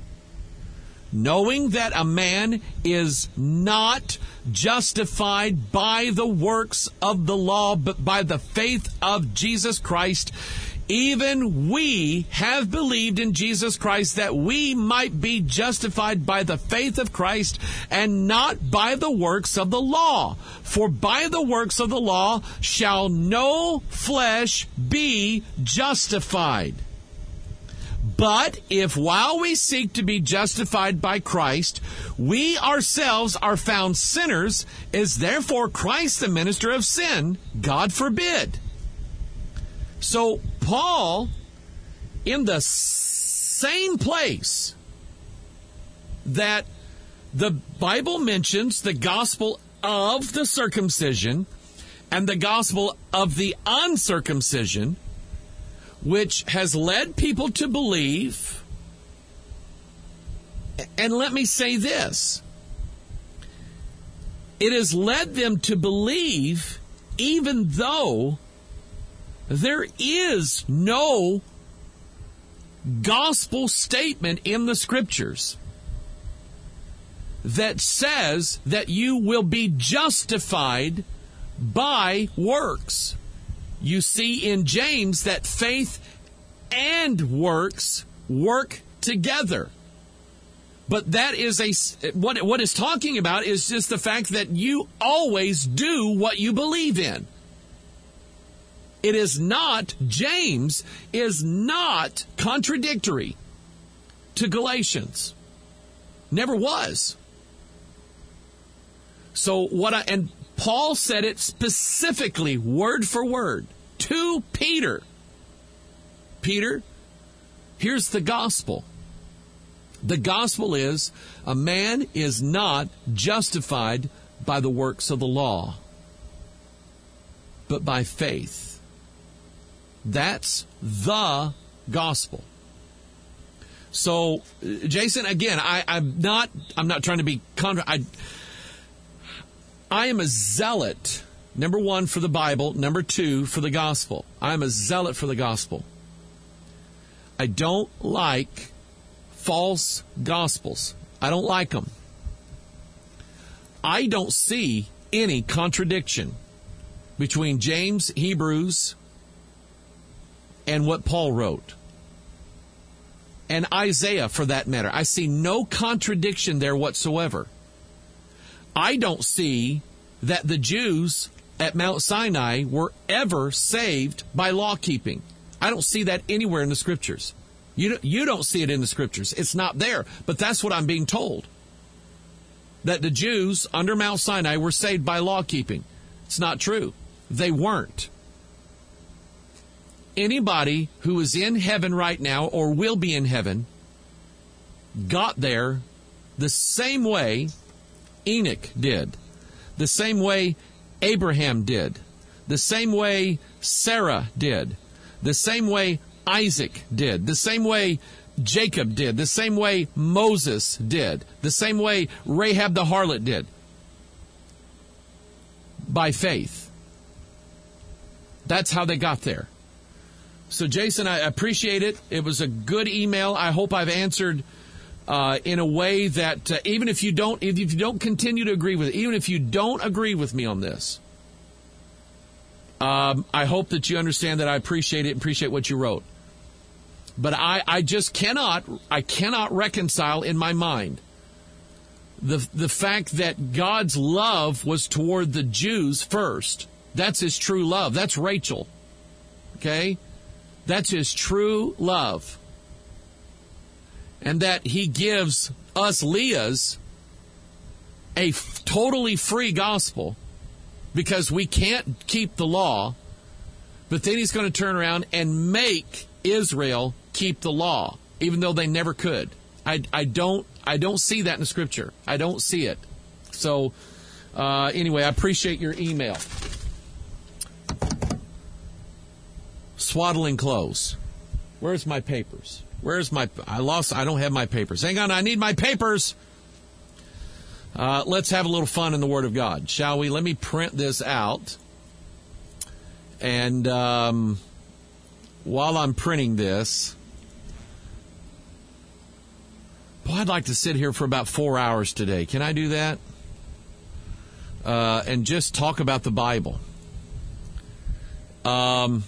knowing that a man is not justified by the works of the law, but by the faith of Jesus Christ. Even we have believed in Jesus Christ, that we might be justified by the faith of Christ and not by the works of the law. For by the works of the law shall no flesh be justified. But if while we seek to be justified by Christ, we ourselves are found sinners, is therefore Christ the minister of sin? God forbid. So Paul, in the same place that The Bible mentions the gospel of the circumcision and the gospel of the uncircumcision, which has led people to believe. And let me say this. It has led them to believe even though there is no gospel statement in the Scriptures that says that you will be justified by works. You see in James that faith and works work together. But that is a, what, what it's talking about is just the fact that you always do what you believe in. It is not, James is not contradictory to Galatians. Never was. So what I, and Paul said it specifically, word for word, to Peter. Peter, here's the gospel. The gospel is a man is not justified by the works of the law, but by faith. That's the gospel. So, Jason, again, I, I'm not. I'm not trying to be. Contra- I. I am a zealot. Number one, for the Bible. Number two, for the gospel. I am a zealot for the gospel. I don't like false gospels. I don't like them. I don't see any contradiction between James, Hebrews, and what Paul wrote. And Isaiah, for that matter. I see no contradiction there whatsoever. I don't see that the Jews at Mount Sinai were ever saved by law keeping. I don't see that anywhere in the Scriptures. You, you don't see it in the Scriptures. It's not there. But that's what I'm being told. That the Jews under Mount Sinai were saved by law keeping. It's not true. They weren't. Anybody who is in heaven right now or will be in heaven got there the same way Enoch did, the same way Abraham did, the same way Sarah did, the same way Isaac did, the same way Jacob did, the same way Moses did, the same way Rahab the harlot did. By faith. That's how they got there. So, Jason, I appreciate it. It was a good email. I hope I've answered uh, in a way that uh, even if you don't, if you don't continue to agree with it, even if you don't agree with me on this, um, I hope that you understand that I appreciate it and appreciate what you wrote. But I, I just cannot, I cannot reconcile in my mind the the fact that God's love was toward the Jews first. That's His true love. That's Rachel. Okay? That's His true love. And that He gives us Leahs a f- totally free gospel because we can't keep the law, but then He's going to turn around and make Israel keep the law, even though they never could. I, I don't I don't see that in the Scripture. I don't see it. So, uh, anyway, I appreciate your email. Swaddling clothes. Where's my papers? Where's my... I lost... I don't have my papers. Hang on, I need my papers. Uh, let's have a little fun in the Word of God, shall we? Let me print this out. And um, while I'm printing this... Boy, I'd like to sit here for about four hours today. Can I do that? Uh, and just talk about the Bible. Um...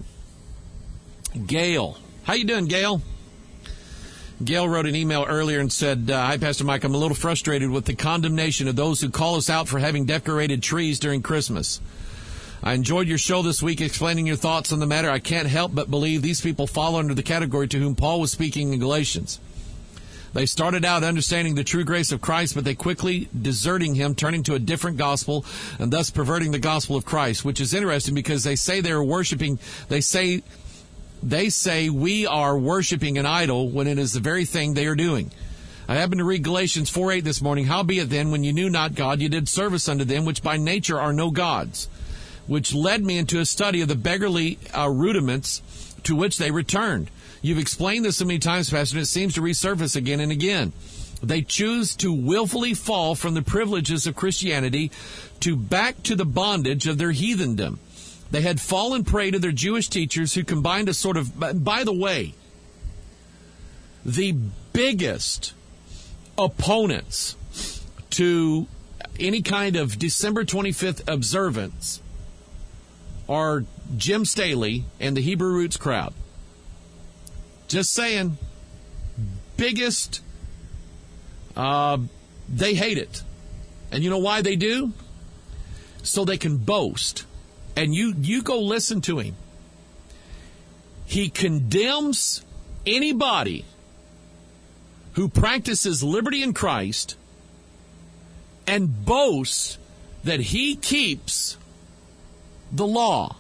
Gail. How you doing, Gail? Gail wrote an email earlier and said, uh, Hi, Pastor Mike, I'm a little frustrated with the condemnation of those who call us out for having decorated trees during Christmas. I enjoyed your show this week explaining your thoughts on the matter. I can't help but believe these people fall under the category to whom Paul was speaking in Galatians. They started out understanding the true grace of Christ, but they quickly deserting Him, turning to a different gospel, and thus perverting the gospel of Christ, which is interesting because they say they're worshiping, they say... They say we are worshiping an idol when it is the very thing they are doing. I happened to read Galatians four eight this morning. Howbeit then, when you knew not God, you did service unto them, which by nature are no gods, which led me into a study of the beggarly uh, rudiments to which they returned. You've explained this so many times, Pastor, and it seems to resurface again and again. They choose to willfully fall from the privileges of Christianity to back to the bondage of their heathendom. They had fallen prey to their Jewish teachers who combined a sort of, by the way, the biggest opponents to any kind of December twenty-fifth observance are Jim Staley and the Hebrew Roots crowd. Just saying, biggest, uh, they hate it. And you know why they do? So they can boast. And you, you go listen to him. He condemns anybody who practices liberty in Christ and boasts that he keeps the law.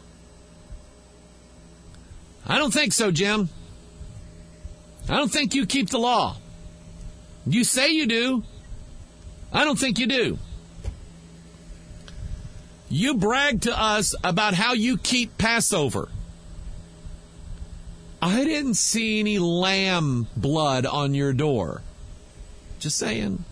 I don't think so, Jim. I don't think you keep the law. You say you do. I don't think you do. You brag to us about how you keep Passover. I didn't see any lamb blood on your door. Just saying.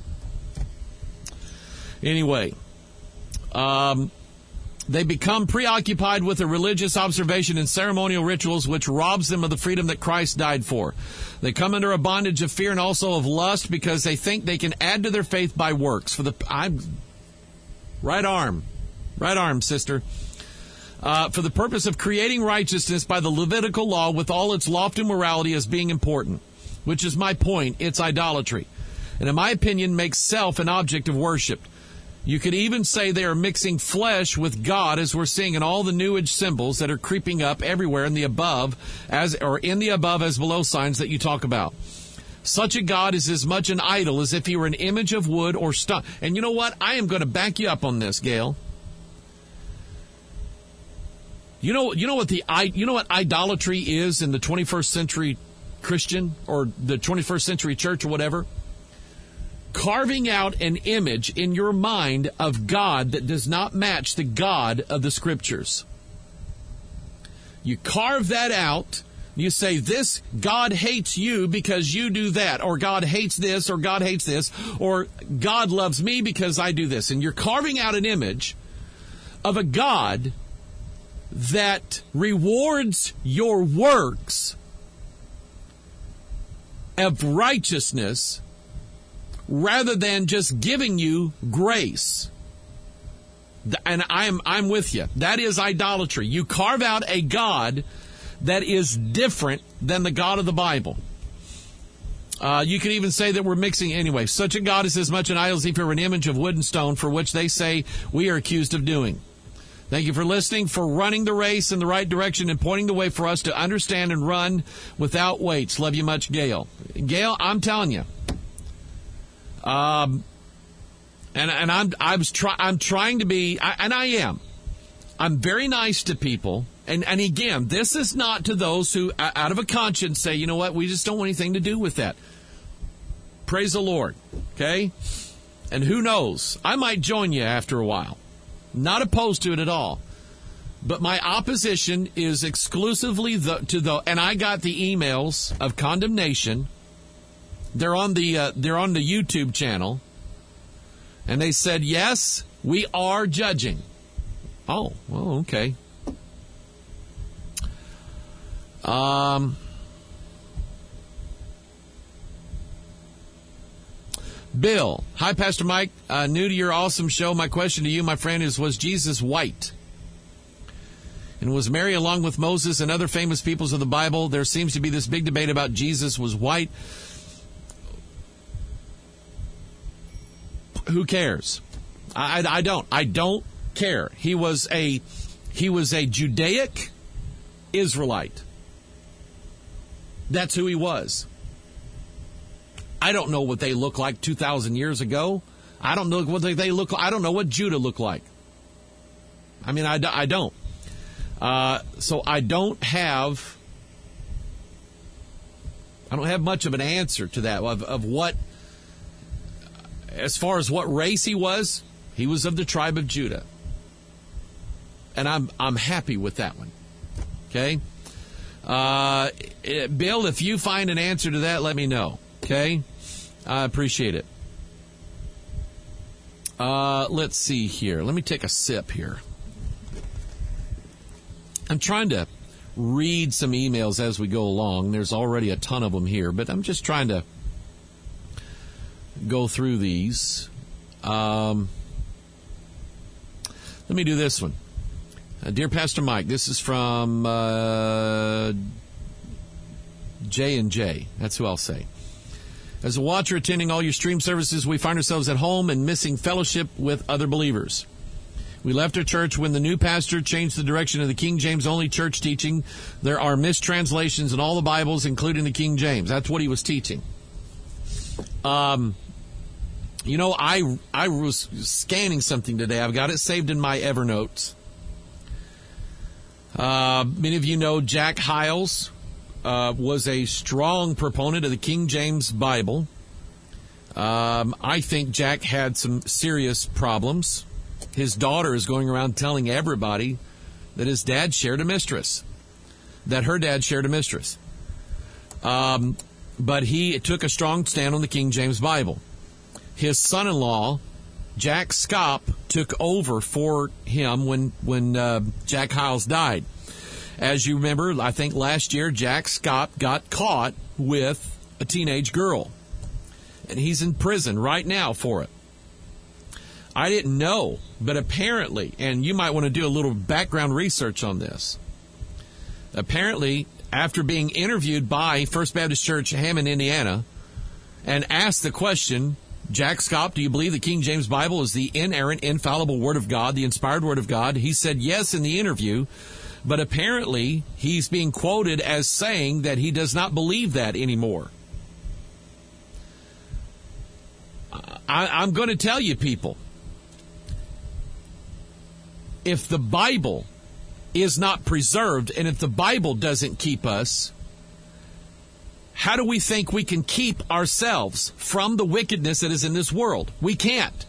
Anyway, um, they become preoccupied with a religious observation and ceremonial rituals which robs them of the freedom that Christ died for. They come under a bondage of fear and also of lust because they think they can add to their faith by works. For the I'm right arm, right arm, sister. Uh, for the purpose of creating righteousness by the Levitical law with all its lofty morality as being important, which is my point. It's idolatry. And in my opinion, makes self an object of worship. You could even say they are mixing flesh with God, as we're seeing in all the New Age symbols that are creeping up everywhere in the above, as or in the above as below signs that you talk about. Such a God is as much an idol as if he were an image of wood or stone. And you know what? I am going to back you up on this, Gail. You know, you know what the you know what idolatry is in the twenty-first century Christian or the twenty-first century church or whatever? Carving out an image in your mind of God that does not match the God of the Scriptures. You carve that out. You say, this, God hates you because you do that, or God hates this, or God hates this, or God loves me because I do this. And you're carving out an image of a God that rewards your works of righteousness rather than just giving you grace. And I'm I'm with you. That is idolatry. You carve out a God that is different than the God of the Bible. Uh, you could even say that we're mixing anyway. Such a God is as much an idol as if it were an image of wood and stone, for which they say we are accused of doing. Thank you for listening, for running the race in the right direction and pointing the way for us to understand and run without weights. Love you much, Gail. Gail, I'm telling you. Um, and and I'm I was try I'm trying to be, I, and I am. I'm very nice to people, and and again, this is not to those who, out of a conscience, say, you know what, we just don't want anything to do with that. Praise the Lord, okay? And who knows, I might join you after a while. Not opposed to it at all. But my opposition is exclusively the, to the, and I got the emails of condemnation. They're on the uh, they're on the YouTube channel, and they said, yes, we are judging. Oh, well, okay. Um. Bill, hi, Pastor Mike. Uh, new to your awesome show. My question to you, my friend, is: was Jesus white? And was Mary, along with Moses and other famous peoples of the Bible? There seems to be this big debate about Jesus was white. Who cares? I, I, I don't. I don't care. He was a he was a Judaic Israelite. That's who he was. I don't know what they look like two thousand years ago. I don't know what they look like. I don't know what Judah looked like. I mean, I, I don't. Uh, so I don't have, I don't have much of an answer to that, of, of what as far as what race he was, he was of the tribe of Judah. And I'm I'm happy with that one. Okay? Uh, Bill, if you find an answer to that, let me know. Okay? I appreciate it. Uh, let's see here. Let me take a sip here. I'm trying to read some emails as we go along. There's already a ton of them here, but I'm just trying to go through these. Um, let me do this one. Uh, Dear Pastor Mike, this is from uh, J and J. That's who I'll say. As a watcher attending all your stream services, we find ourselves at home and missing fellowship with other believers. We left our church when the new pastor changed the direction of the King James only church teaching. There are mistranslations in all the Bibles, including the King James. That's what he was teaching. Um, you know, I I was scanning something today. I've got it saved in my Evernote. Uh, many of you know Jack Hyles uh, was a strong proponent of the King James Bible. Um, I think Jack had some serious problems. His daughter is going around telling everybody that his dad shared a mistress, that her dad shared a mistress. Um, but he took a strong stand on the King James Bible. His son-in-law, Jack Scopp, took over for him when, when uh, Jack Hyles died. As you remember, I think last year, Jack Scopp got caught with a teenage girl. And he's in prison right now for it. I didn't know, but apparently, and you might want to do a little background research on this. Apparently, after being interviewed by First Baptist Church, Hammond, Indiana, and asked the question, Jack Scopp, do you believe the King James Bible is the inerrant, infallible Word of God, the inspired Word of God? He said yes in the interview, but apparently he's being quoted as saying that he does not believe that anymore. I, I'm going to tell you, people, if the Bible is not preserved, and if the Bible doesn't keep us, how do we think we can keep ourselves from the wickedness that is in this world? We can't.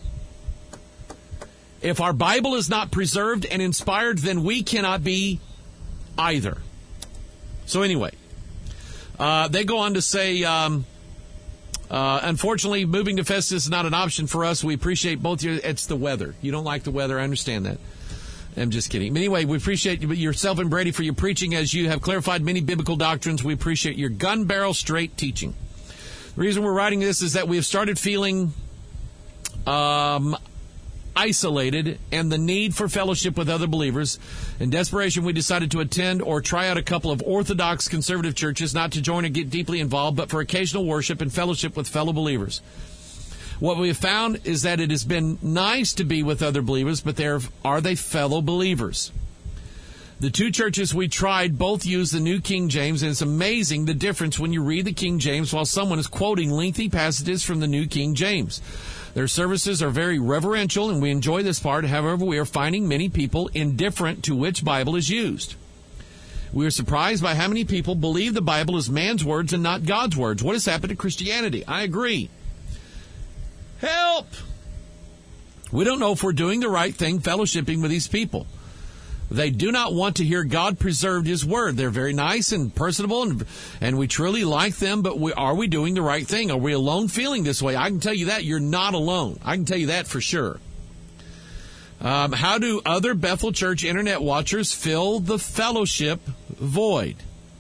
If our Bible is not preserved and inspired, then we cannot be either. So anyway, uh, they go on to say, um, uh, unfortunately, moving to Festus is not an option for us. We appreciate both your, it's the weather. You don't like the weather, I understand that. I'm just kidding. But anyway, we appreciate yourself and Brady for your preaching as you have clarified many biblical doctrines. We appreciate your gun barrel straight teaching. The reason we're writing this is that we have started feeling um, isolated and the need for fellowship with other believers. In desperation, we decided to attend or try out a couple of Orthodox conservative churches, not to join or get deeply involved, but for occasional worship and fellowship with fellow believers. What we have found is that it has been nice to be with other believers, but there are they fellow believers? The two churches we tried both use the New King James, and it's amazing the difference when you read the King James while someone is quoting lengthy passages from the New King James. Their services are very reverential, and we enjoy this part. However, we are finding many people indifferent to which Bible is used. We are surprised by how many people believe the Bible is man's words and not God's words. What has happened to Christianity? I agree. Help! We don't know if we're doing the right thing fellowshipping with these people. They do not want to hear God preserved His Word. They're very nice and personable, and, and we truly like them, but we, are we doing the right thing? Are we alone feeling this way? I can tell you that. You're not alone. I can tell you that for sure. Um, how do other Bethel Church Internet watchers fill the fellowship void?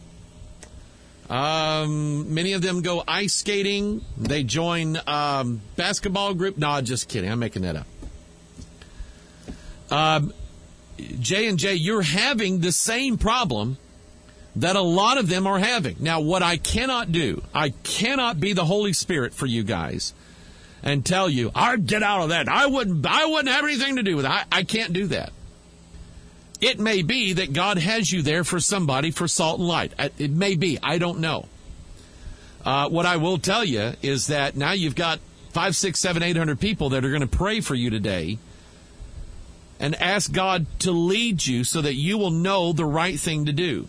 Um, many of them go ice skating. They join um, basketball group. No, just kidding. I'm making that up. Um, J and J, you're having the same problem that a lot of them are having. Now, what I cannot do, I cannot be the Holy Spirit for you guys and tell you, I'd get out of that. I wouldn't, I wouldn't have anything to do with it. I, I can't do that. It may be that God has you there for somebody for salt and light. It may be. I don't know. Uh, what I will tell you is that now you've got five, six, seven, eight hundred people that are going to pray for you today and ask God to lead you so that you will know the right thing to do.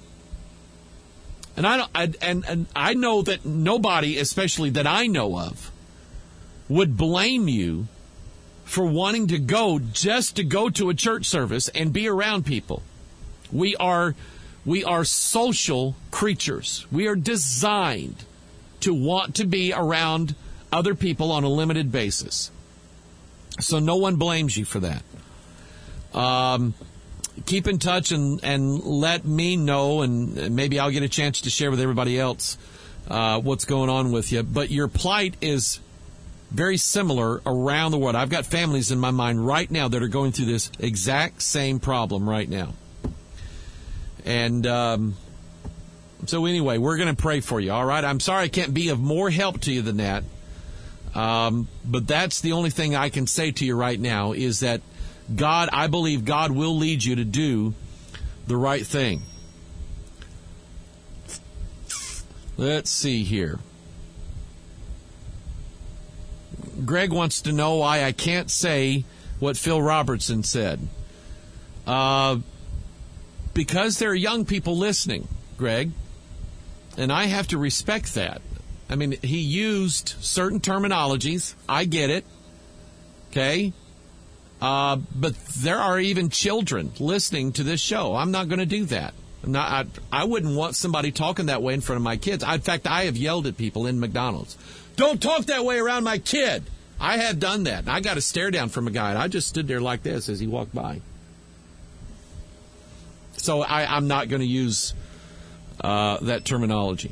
And I don't, I, and, and I know that nobody, especially that I know of, would blame you for wanting to go just to go to a church service and be around people. We are we are social creatures. We are designed to want to be around other people on a limited basis. So no one blames you for that. Um, keep in touch and, and let me know, and maybe I'll get a chance to share with everybody else uh, what's going on with you. But your plight is very similar around the world. I've got families in my mind right now that are going through this exact same problem right now. And um, so anyway, we're going to pray for you, all right? I'm sorry I can't be of more help to you than that. Um, but that's the only thing I can say to you right now is that God, I believe God will lead you to do the right thing. Let's see here. Greg wants to know why I can't say what Phil Robertson said. Uh, because there are young people listening, Greg, and I have to respect that. I mean, he used certain terminologies. I get it. Okay? Uh, but there are even children listening to this show. I'm not going to do that. I'm not, I, I wouldn't want somebody talking that way in front of my kids. I, in fact, I have yelled at people in McDonald's. Don't talk that way around my kid. I have done that. I got a stare down from a guy, and I just stood there like this as he walked by. So I, I'm not going to use uh, that terminology.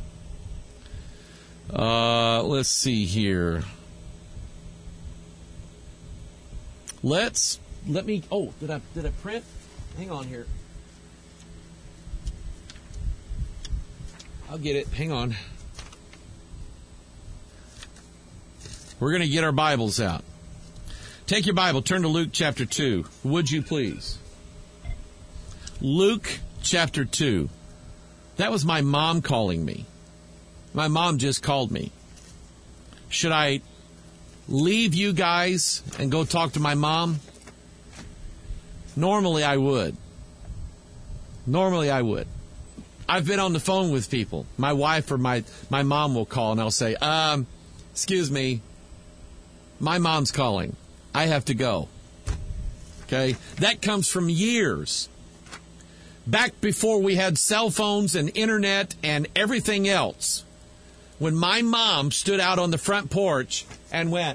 Uh, let's see here. Let's, let me, oh, did I, did I print? Hang on here. I'll get it. Hang on. We're going to get our Bibles out. Take your Bible, turn to Luke chapter two. Would you please? Luke chapter two. That was my mom calling me. My mom just called me. Should I leave you guys and go talk to my mom? Normally I would. Normally I would. I've been on the phone with people. My wife or my, my mom will call and I'll say, um, excuse me, my mom's calling. I have to go. Okay? That comes from years. Back before we had cell phones and internet and everything else. When my mom stood out on the front porch and went,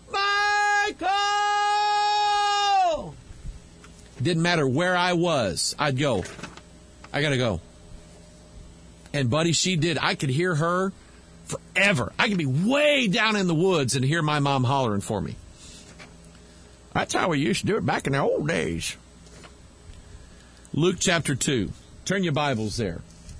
Michael! Didn't matter where I was. I'd go. I gotta go. And buddy, she did. I could hear her forever. I could be way down in the woods and hear my mom hollering for me. That's how we used to do it back in the old days. Luke chapter two. Turn your Bibles there.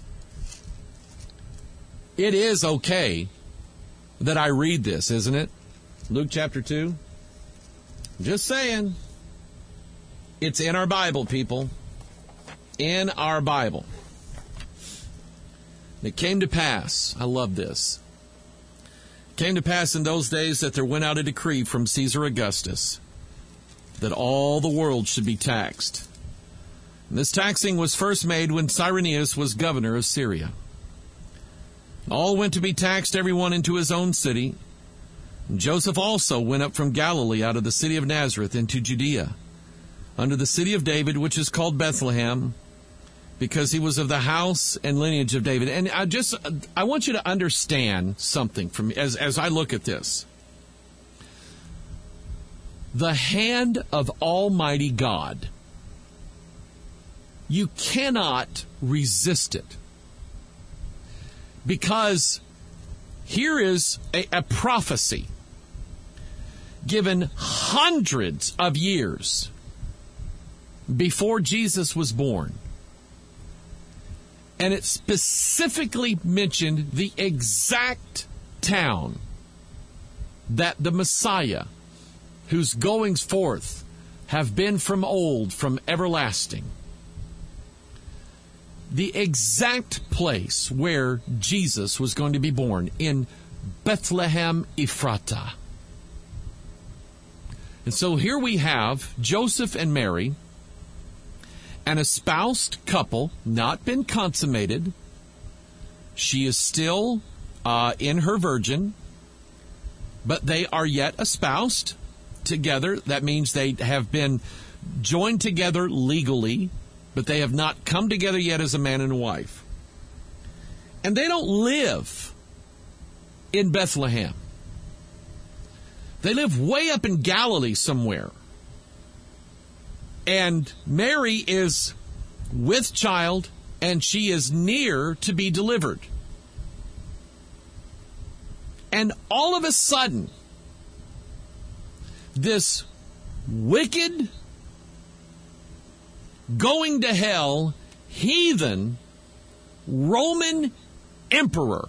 It is okay that I read this, isn't it? Luke chapter two. Just saying. It's in our Bible, people. In our Bible. It came to pass, I love this. It came to pass in those days that there went out a decree from Caesar Augustus that all the world should be taxed. And this taxing was first made when Cyrenius was governor of Syria. All went to be taxed, everyone into his own city. And Joseph also went up from Galilee out of the city of Nazareth into Judea, under the city of David, which is called Bethlehem, because he was of the house and lineage of David. And I just, I want you to understand something from as, as I look at this. The hand of Almighty God, you cannot resist it. Because here is a, a prophecy given hundreds of years before Jesus was born. And it specifically mentioned the exact town that the Messiah, whose goings forth have been from old, from everlasting, the exact place where Jesus was going to be born, in Bethlehem Ephratah. And so here we have Joseph and Mary, an espoused couple, not been consummated. She is still uh, in her virgin. but they are yet espoused together. That means they have been joined together legally, but they have not come together yet as a man and a wife. And they don't live in Bethlehem. They live way up in Galilee somewhere. And Mary is with child, and she is near to be delivered. And all of a sudden, this wicked, going to hell, heathen, Roman emperor,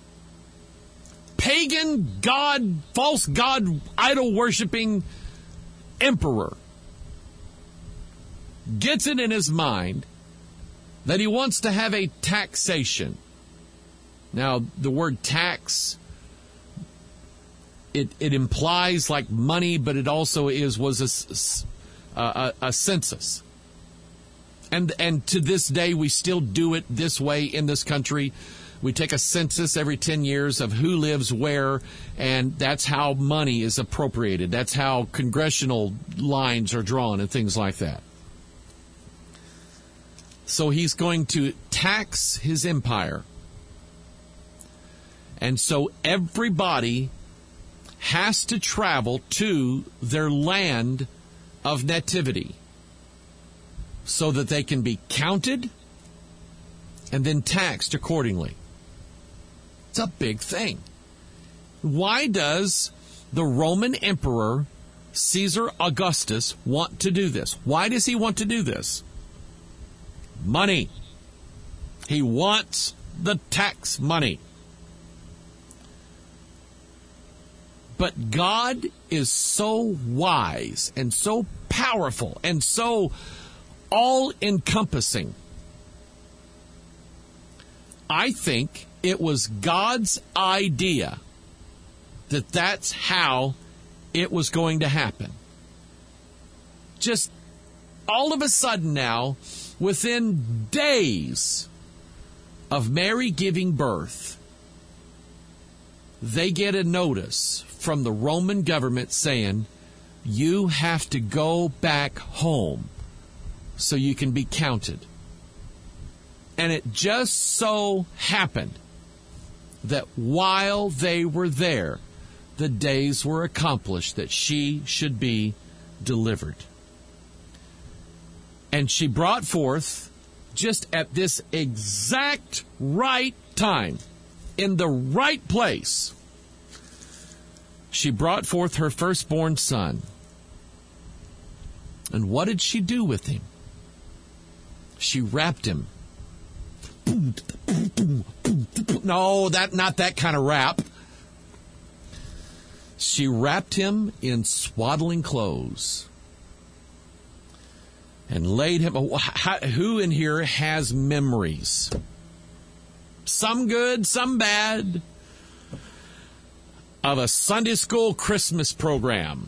pagan, God, false God, idol-worshiping emperor, gets it in his mind that he wants to have a taxation. Now, the word tax, it, it implies like money, but it also is was a, a, a census. And and to this day, we still do it this way in this country. We take a census every ten years of who lives where, and that's how money is appropriated. That's how congressional lines are drawn and things like that. So he's going to tax his empire. And so everybody has to travel to their land of nativity so that they can be counted and then taxed accordingly. It's a big thing. Why does the Roman Emperor Caesar Augustus want to do this? Why does he want to do this? Money. He wants the tax money. But God is so wise and so powerful and so all-encompassing. I think it was God's idea that that's how it was going to happen. Just all of a sudden now, within days of Mary giving birth, they get a notice from the Roman government saying, you have to go back home so you can be counted. And it just so happened that while they were there, the days were accomplished that she should be delivered. And she brought forth, just at this exact right time, in the right place, she brought forth her firstborn son. And what did she do with him? She wrapped him. No, that not that kind of wrap. She wrapped him in swaddling clothes and laid him. Who in here has memories? Some good, some bad, of a Sunday school Christmas program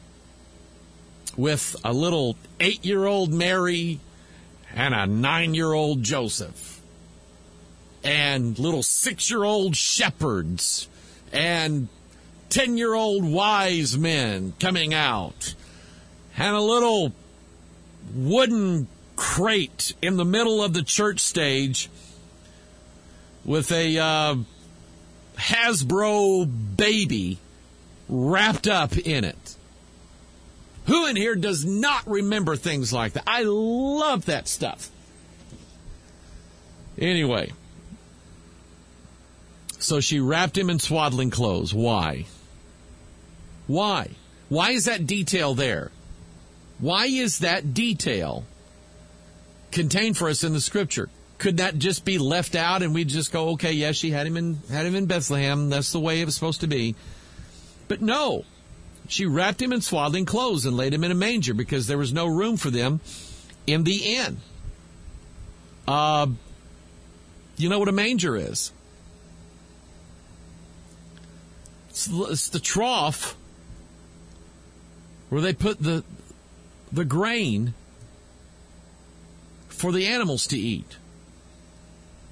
with a little eight-year-old Mary and a nine-year-old Joseph, and little six-year-old shepherds, and ten-year-old wise men coming out, and a little wooden crate in the middle of the church stage with a uh, Hasbro baby wrapped up in it. Who in here does not remember things like that? I love that stuff. Anyway, so she wrapped him in swaddling clothes. Why? Why? Why is that detail there? Why is that detail contained for us in the Scripture? Could that just be left out and we'd just go, okay, yes, she had him in had him in Bethlehem. That's the way it was supposed to be. But no. She wrapped him in swaddling clothes and laid him in a manger because there was no room for them in the inn. Uh, you know what a manger is? It's, it's the trough where they put the the grain for the animals to eat.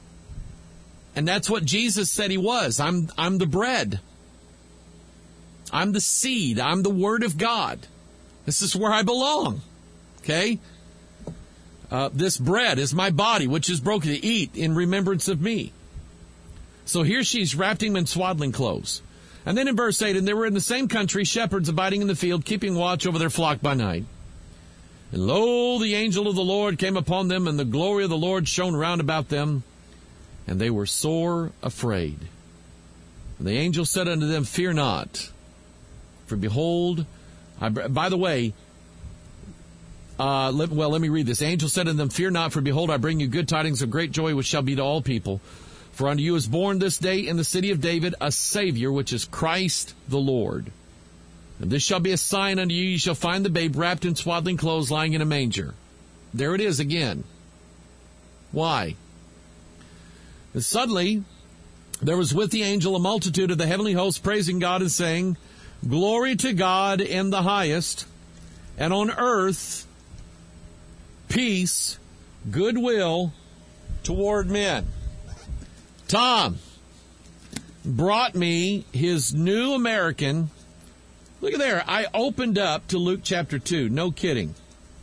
And that's what Jesus said he was. I'm I'm the bread. I'm the seed. I'm the Word of God. This is where I belong. Okay? Uh, this bread is my body, which is broken, to eat in remembrance of me. So here she's wrapped him in swaddling clothes. And then in verse eight, and they were in the same country, shepherds abiding in the field, keeping watch over their flock by night. And lo, the angel of the Lord came upon them, and the glory of the Lord shone round about them, and they were sore afraid. And the angel said unto them, Fear not, for behold, I, by the way, uh, let, well, let me read this. The angel said unto them, Fear not, for behold, I bring you good tidings of great joy, which shall be to all people. For unto you is born this day in the city of David a Savior, which is Christ the Lord. And this shall be a sign unto you, you shall find the babe wrapped in swaddling clothes, lying in a manger. There it is again. Why? And suddenly there was with the angel a multitude of the heavenly hosts, praising God and saying, Glory to God in the highest, and on earth peace, goodwill toward men. Tom brought me his New American. Look at there. I opened up to Luke chapter two. No kidding.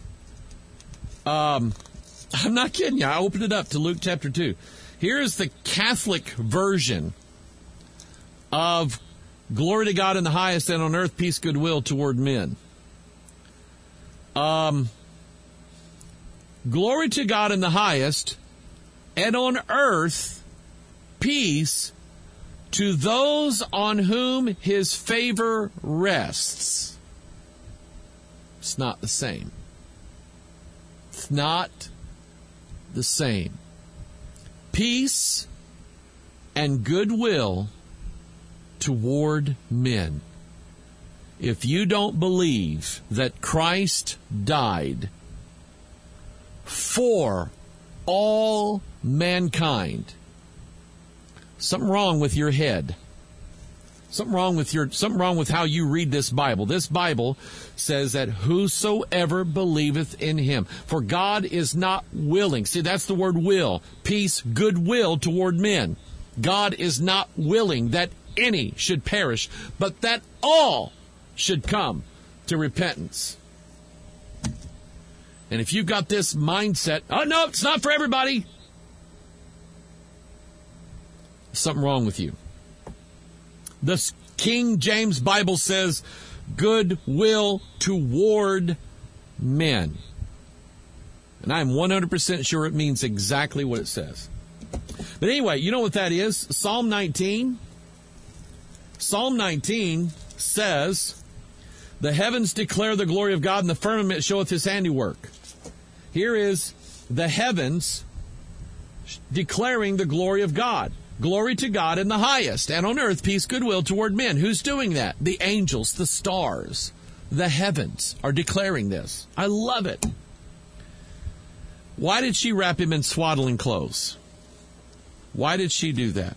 Um, I'm not kidding you. I opened it up to Luke chapter two. Here is the Catholic version of glory to God in the highest, and on earth peace, goodwill toward men. Um, glory to God in the highest, and on earth peace to those on whom his favor rests. It's not the same. It's not the same. Peace and goodwill toward men. If you don't believe that Christ died for all mankind, something wrong with your head. Something wrong with your something wrong with how you read this Bible. This Bible says that whosoever believeth in him. For God is not willing. See, that's the word will. Peace, goodwill toward men. God is not willing that any should perish, but that all should come to repentance. And if you've got this mindset, oh no, it's not for everybody. Something wrong with you. The King James Bible says goodwill toward men. And I'm one hundred percent sure it means exactly what it says. But anyway, you know what that is? Psalm nineteen. Psalm nineteen says, the heavens declare the glory of God, and the firmament showeth his handiwork. Here is the heavens declaring the glory of God. Glory to God in the highest, and on earth peace, goodwill toward men. Who's doing that? The angels, the stars, the heavens are declaring this. I love it. Why did she wrap him in swaddling clothes? Why did she do that?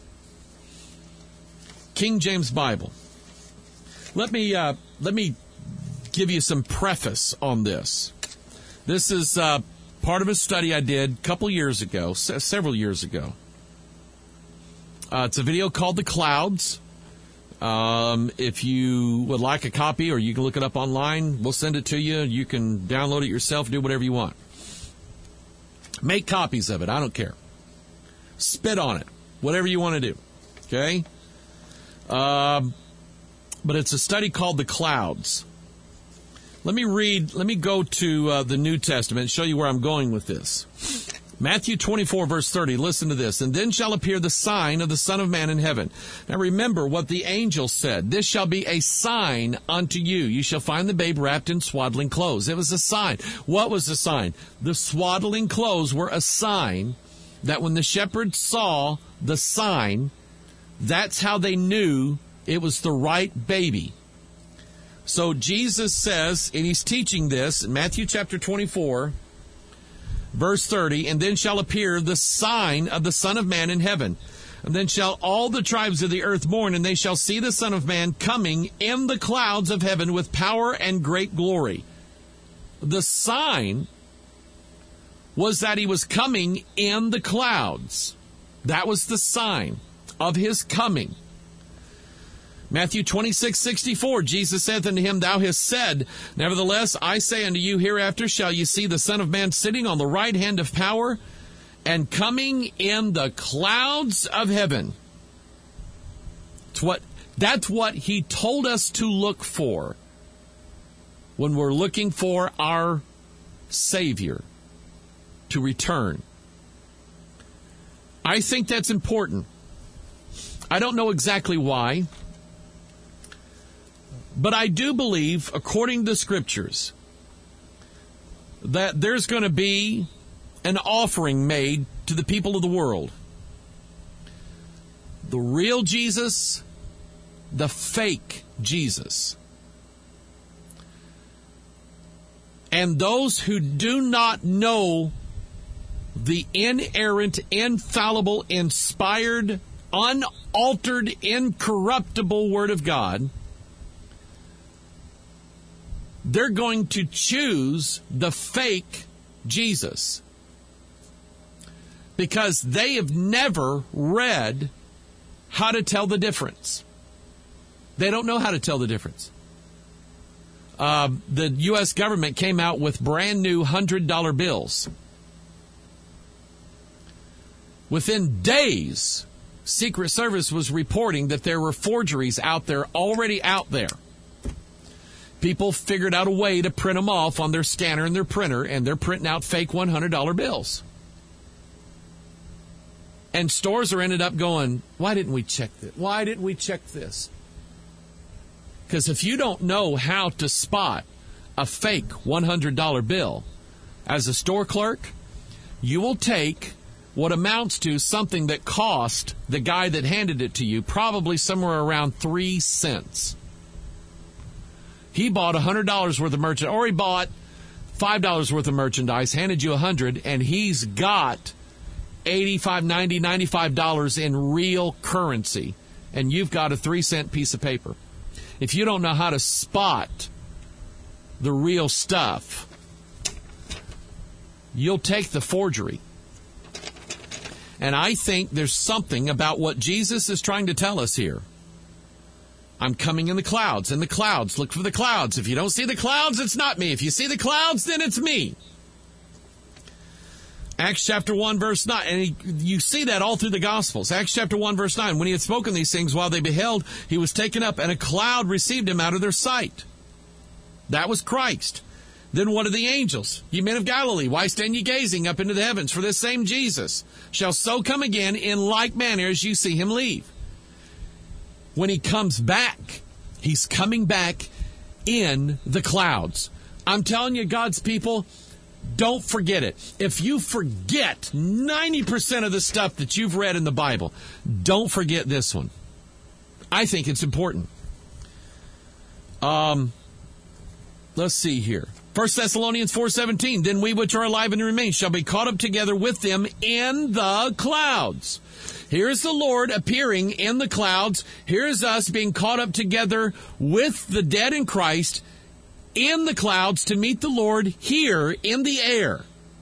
King James Bible. Let me uh, let me give you some preface on this. This is uh, part of a study I did a couple years ago, s- several years ago. Uh, it's a video called The Clouds. Um, if you would like a copy, or you can look it up online, we'll send it to you. You can download it yourself, do whatever you want. Make copies of it. I don't care. Spit on it. Whatever you want to do. Okay? Um, but it's a study called The Clouds. Let me read, let me go to uh, the New Testament and show you where I'm going with this. Matthew twenty-four, verse thirty, listen to this. And then shall appear the sign of the Son of Man in heaven. Now remember what the angel said. This shall be a sign unto you. You shall find the babe wrapped in swaddling clothes. It was a sign. What was the sign? The swaddling clothes were a sign that when the shepherds saw the sign, that's how they knew it was the right baby. So Jesus says, and he's teaching this in Matthew chapter twenty-four, verse thirty, and then shall appear the sign of the Son of Man in heaven. And then shall all the tribes of the earth mourn, and they shall see the Son of Man coming in the clouds of heaven with power and great glory. The sign was that he was coming in the clouds. That was the sign of his coming. Matthew twenty-six sixty-four, Jesus saith unto him, Thou hast said, Nevertheless, I say unto you, hereafter shall ye see the Son of Man sitting on the right hand of power and coming in the clouds of heaven. It's what, that's what he told us to look for when we're looking for our Savior to return. I think that's important. I don't know exactly why. But I do believe, according to the Scriptures, that there's going to be an offering made to the people of the world. The real Jesus, the fake Jesus. And those who do not know the inerrant, infallible, inspired, unaltered, incorruptible Word of God, they're going to choose the fake Jesus because they have never read how to tell the difference. They don't know how to tell the difference. Uh, the U S government came out with brand new one hundred dollar bills. Within days, Secret Service was reporting that there were forgeries out there, already out there. People figured out a way to print them off on their scanner and their printer, and they're printing out fake one hundred dollar bills. And stores are ended up going, why didn't we check this? Why didn't we check this? Because if you don't know how to spot a fake one hundred dollar bill as a store clerk, you will take what amounts to something that cost the guy that handed it to you probably somewhere around three cents. He bought one hundred dollars worth of merchandise, or he bought five dollars worth of merchandise, handed you one hundred dollars, and he's got eighty-five dollars, ninety dollars, ninety-five dollars in real currency, and you've got a three cent piece of paper. If you don't know how to spot the real stuff, you'll take the forgery. And I think there's something about what Jesus is trying to tell us here. I'm coming in the clouds. In the clouds. Look for the clouds. If you don't see the clouds, it's not me. If you see the clouds, then it's me. Acts chapter one, verse nine. And he, you see that all through the Gospels. Acts chapter one, verse nine. When he had spoken these things, while they beheld, he was taken up, and a cloud received him out of their sight. That was Christ. Then one of the angels, ye men of Galilee, why stand ye gazing up into the heavens? For this same Jesus shall so come again in like manner as you see him leave. When he comes back, he's coming back in the clouds. I'm telling you, God's people, don't forget it. If you forget ninety percent of the stuff that you've read in the Bible, don't forget this one. I think it's important. Um, let's see here. First Thessalonians four seventeen, then we which are alive and remain shall be caught up together with them in the clouds. Here's the Lord appearing in the clouds. Here's us being caught up together with the dead in Christ in the clouds to meet the Lord here in the air.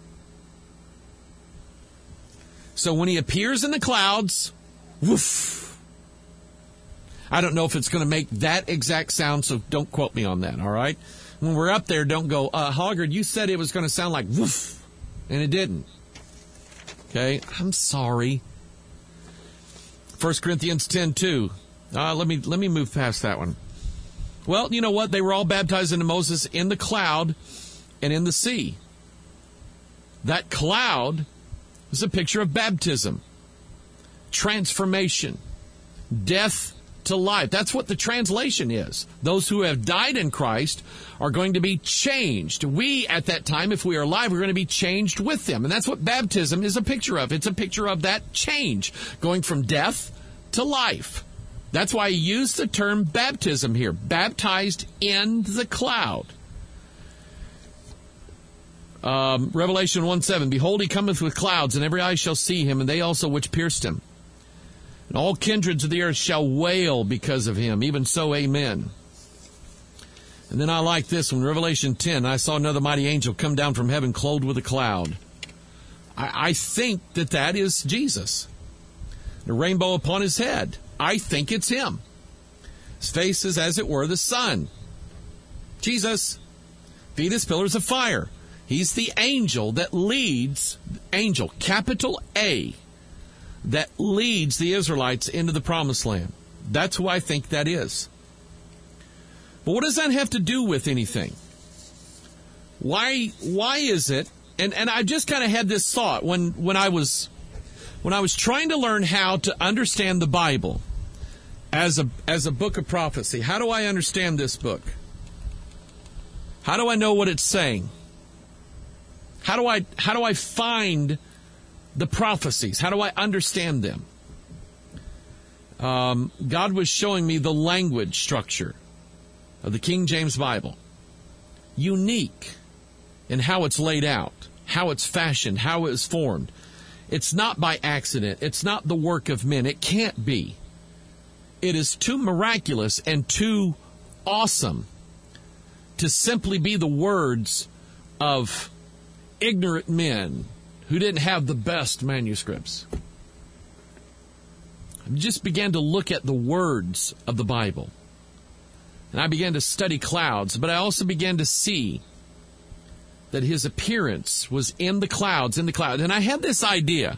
So when he appears in the clouds, woof. I don't know if it's going to make that exact sound, so don't quote me on that, all right? When we're up there, don't go, uh, Hoggard, you said it was going to sound like woof, and it didn't. Okay, I'm sorry. First Corinthians ten two. Uh, let me let me move past that one. Well, you know what? They were all baptized into Moses in the cloud and in the sea. That cloud is a picture of baptism, transformation, death to life. That's what the translation is. Those who have died in Christ are going to be changed. We, at that time, if we are alive, we're going to be changed with them. And that's what baptism is a picture of. It's a picture of that change, going from death to life. That's why he used the term baptism here. Baptized in the cloud. Um, Revelation one seven, behold, he cometh with clouds, and every eye shall see him, and they also which pierced him. And all kindreds of the earth shall wail because of him. Even so, amen. And then I like this one, Revelation ten. I saw another mighty angel come down from heaven, clothed with a cloud. I, I think that that is Jesus. The rainbow upon his head. I think it's him. His face is, as it were, the sun. Jesus. Feet as pillars of fire. He's the angel that leads, angel, capital A, that leads the Israelites into the promised land. That's who I think that is. But what does that have to do with anything? Why why is it? And and I just kind of had this thought when, when I was when I was trying to learn how to understand the Bible as a as a book of prophecy. How do I understand this book? How do I know what it's saying? How do I how do I find the prophecies? How do I understand them? Um, God was showing me the language structure of the King James Bible. Unique in how it's laid out, how it's fashioned, how it's formed. It's not by accident. It's not the work of men. It can't be. It is too miraculous and too awesome to simply be the words of ignorant men who didn't have the best manuscripts. I just began to look at the words of the Bible. And I began to study clouds, but I also began to see that his appearance was in the clouds, in the clouds. And I had this idea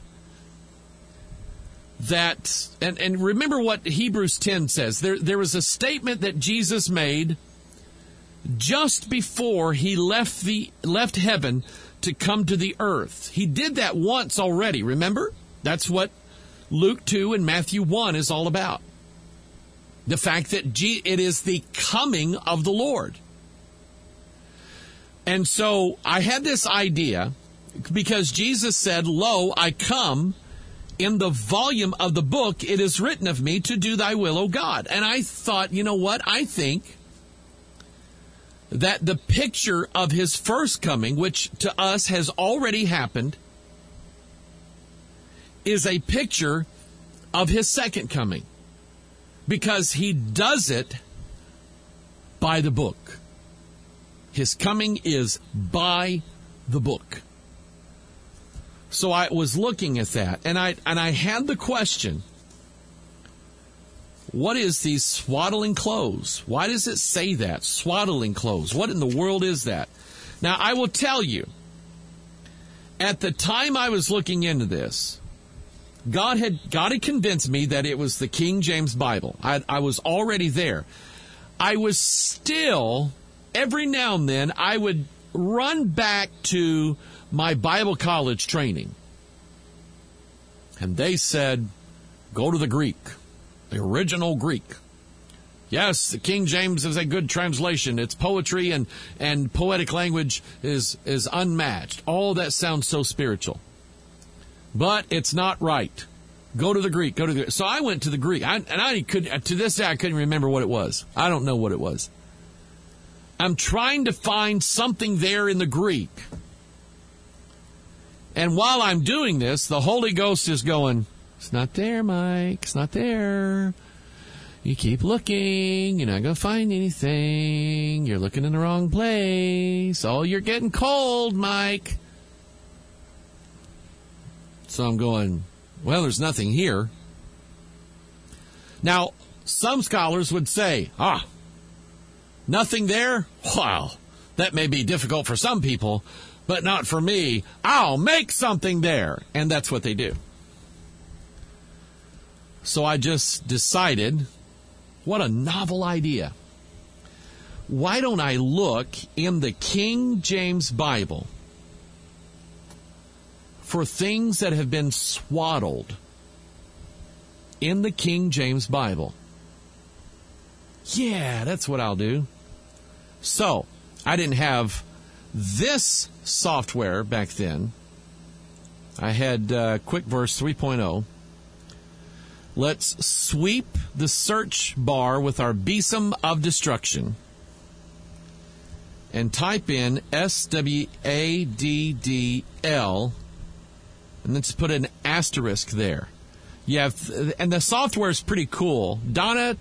that, and, and remember what Hebrews ten says. There, there was a statement that Jesus made just before he left the left heaven to come to the earth. He did that once already, remember? That's what Luke two and Matthew one is all about. The fact that G- it is the coming of the Lord. And so I had this idea because Jesus said, "Lo, I come. In the volume of the book, it is written of me to do thy will, O God." And I thought, you know what? I think that the picture of his first coming, which to us has already happened, is a picture of his second coming. Because he does it by the book. His coming is by the book. So I was looking at that, and I and I had the question, what is these swaddling clothes? Why does it say that? Swaddling clothes. What in the world is that? Now, I will tell you, at the time I was looking into this, God had God had convinced me that it was the King James Bible. I, I was already there. I was still, every now and then, I would run back to my Bible college training. And they said, go to the Greek, the original Greek. Yes, the King James is a good translation. Its poetry and, and poetic language is, is unmatched. All that sounds so spiritual. But it's not right. Go to the Greek. Go to the Greek. So I went to the Greek. I, and I could, to this day, I couldn't remember what it was. I don't know what it was. I'm trying to find something there in the Greek. And while I'm doing this, the Holy Ghost is going, it's not there, Mike. It's not there. You keep looking. You're not going to find anything. You're looking in the wrong place. Oh, you're getting cold, Mike. So I'm going, well, there's nothing here. Now, some scholars would say, ah, nothing there? Well, that may be difficult for some people, but not for me. I'll make something there. And that's what they do. So I just decided, what a novel idea. Why don't I look in the King James Bible for things that have been swaddled in the King James Bible? Yeah, that's what I'll do. So, I didn't have this software back then. I had uh, QuickVerse three point oh. Let's sweep the search bar with our besom of destruction and type in S W A D D L, and let's put an asterisk there. You have, and the software is pretty cool. Donna,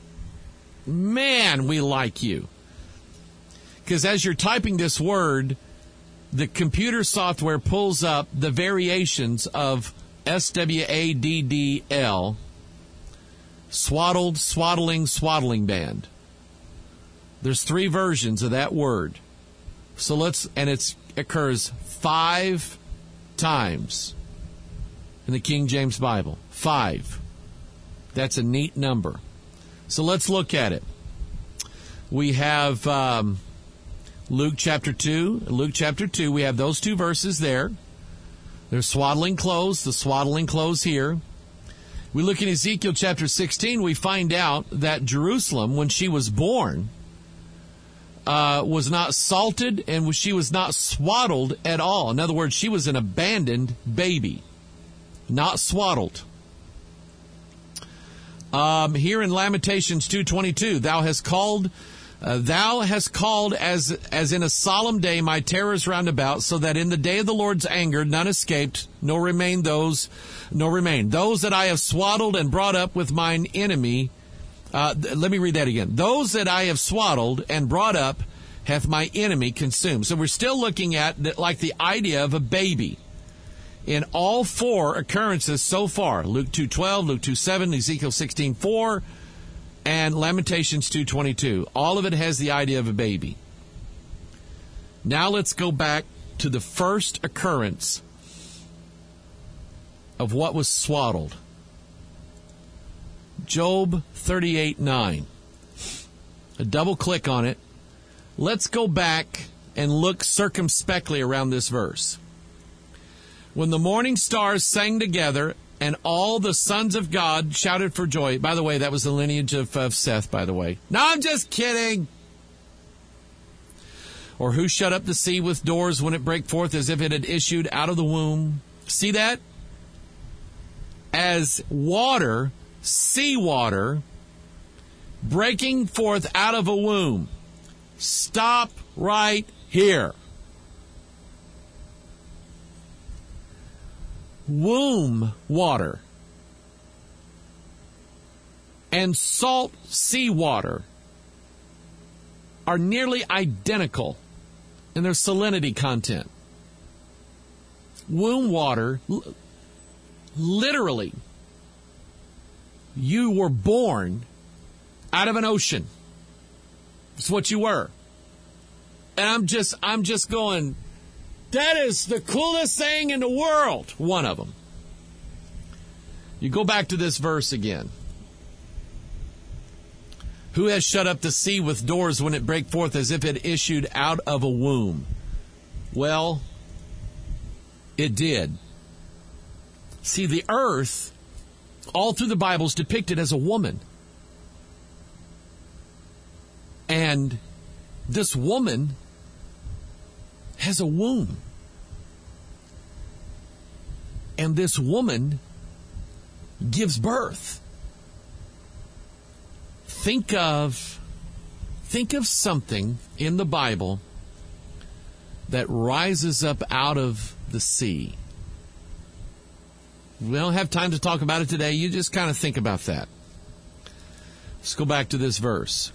man, we like you. Because as you're typing this word, the computer software pulls up the variations of S W A D D L, Swaddled, swaddling, swaddling band. There's three versions of that word. So let's, and it occurs five times in the King James Bible. Five. That's a neat number. So let's look at it. We have um, Luke chapter two. Luke chapter two, we have those two verses there. There's swaddling clothes, the swaddling clothes here. We look in Ezekiel chapter sixteen, we find out that Jerusalem, when she was born, uh, was not salted and she was not swaddled at all. In other words, she was an abandoned baby, not swaddled. Um, here in Lamentations two twenty-two, thou hast called, uh, thou hast called as as in a solemn day my terrors round about, so that in the day of the Lord's anger none escaped, nor remained those, nor remained those that I have swaddled and brought up with mine enemy. Uh, th- let me read that again. Those that I have swaddled and brought up hath my enemy consumed. So we're still looking at the, like the idea of a baby. In all four occurrences so far, Luke two twelve, Luke two seven, Ezekiel sixteen four, and Lamentations two twenty-two, all of it has the idea of a baby. Now let's go back to the first occurrence of what was swaddled. Job thirty-eight nine. A double click on it. Let's go back and look circumspectly around this verse. When the morning stars sang together and all the sons of God shouted for joy. By the way, that was the lineage of, of Seth, by the way. No, I'm just kidding. Or who shut up the sea with doors when it brake forth as if it had issued out of the womb. See that? As water, sea water, breaking forth out of a womb. Stop right here. Womb water and salt sea water are nearly identical in their salinity content. Womb water, l- literally, you were born out of an ocean. It's what you were. And I'm just, I'm just going, that is the coolest thing in the world. One of them. You go back to this verse again. Who has shut up the sea with doors when it brake forth as if it issued out of a womb? Well, it did. See, the earth, all through the Bible, is depicted as a woman. And this woman has a womb. And this woman gives birth. Think of, think of something in the Bible that rises up out of the sea. We don't have time to talk about it today. You just kind of think about that. Let's go back to this verse.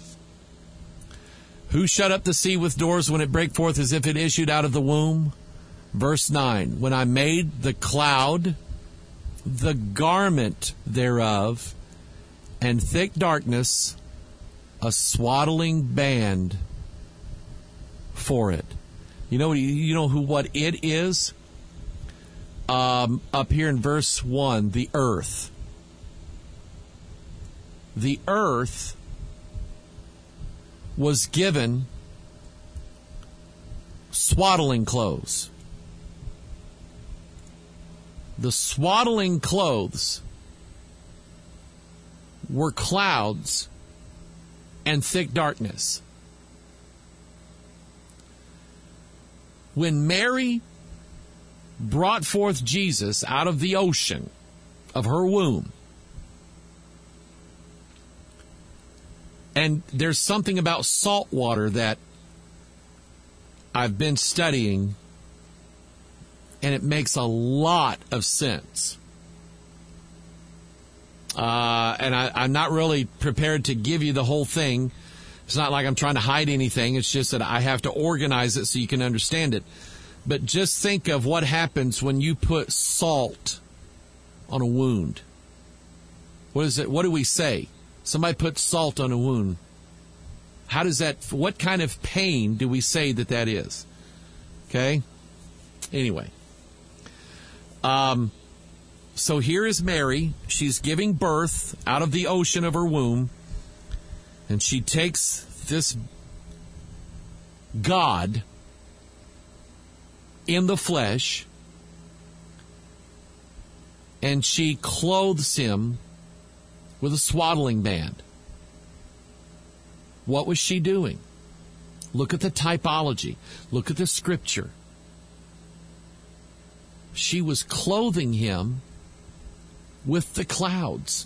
Who shut up the sea with doors when it brake forth as if it issued out of the womb? Verse nine, when I made the cloud, the garment thereof, and thick darkness, a swaddling band for it. You know, you know who what it is? Um, up here in verse one, the earth. The earth was given swaddling clothes. The swaddling clothes were clouds and thick darkness. When Mary brought forth Jesus out of the ocean of her womb, and there's something about salt water that I've been studying, and it makes a lot of sense. Uh, and I, I'm not really prepared to give you the whole thing. It's not like I'm trying to hide anything. It's just that I have to organize it so you can understand it. But just think of what happens when you put salt on a wound. What is it? What do we say? Somebody put salt on a wound. How does that, what kind of pain do we say that that is? Okay? Anyway. Um, so here is Mary. She's giving birth out of the ocean of her womb. And she takes this God in the flesh, and she clothes him with a swaddling band. What was she doing? Look at the typology. Look at the scripture. She was clothing him with the clouds.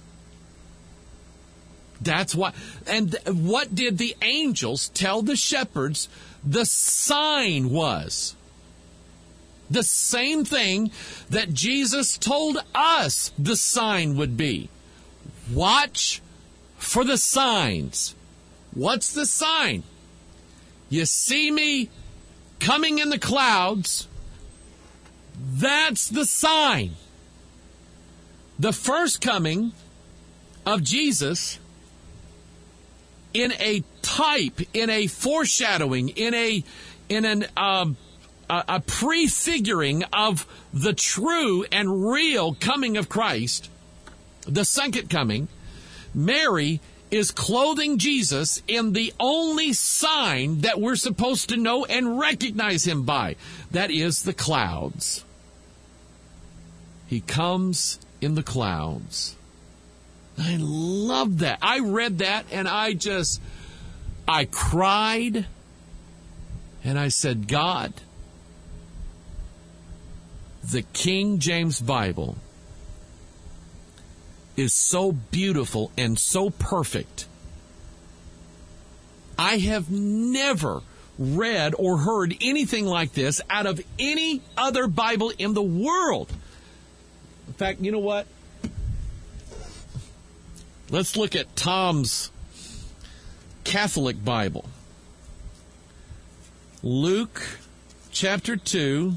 That's why. And what did the angels tell the shepherds the sign was? The same thing that Jesus told us the sign would be. Watch for the signs. What's the sign? You see me coming in the clouds. That's the sign. The first coming of Jesus, in a type, in a foreshadowing, in a in an uh, a, a prefiguring of the true and real coming of Christ, the second coming, Mary is clothing Jesus in the only sign that we're supposed to know and recognize him by. That is the clouds. He comes in the clouds. I love that. I read that and I just, I cried and I said, God, the King James Bible is so beautiful and so perfect. I have never read or heard anything like this out of any other Bible in the world. In fact, you know what? Let's look at Tom's Catholic Bible. Luke chapter two.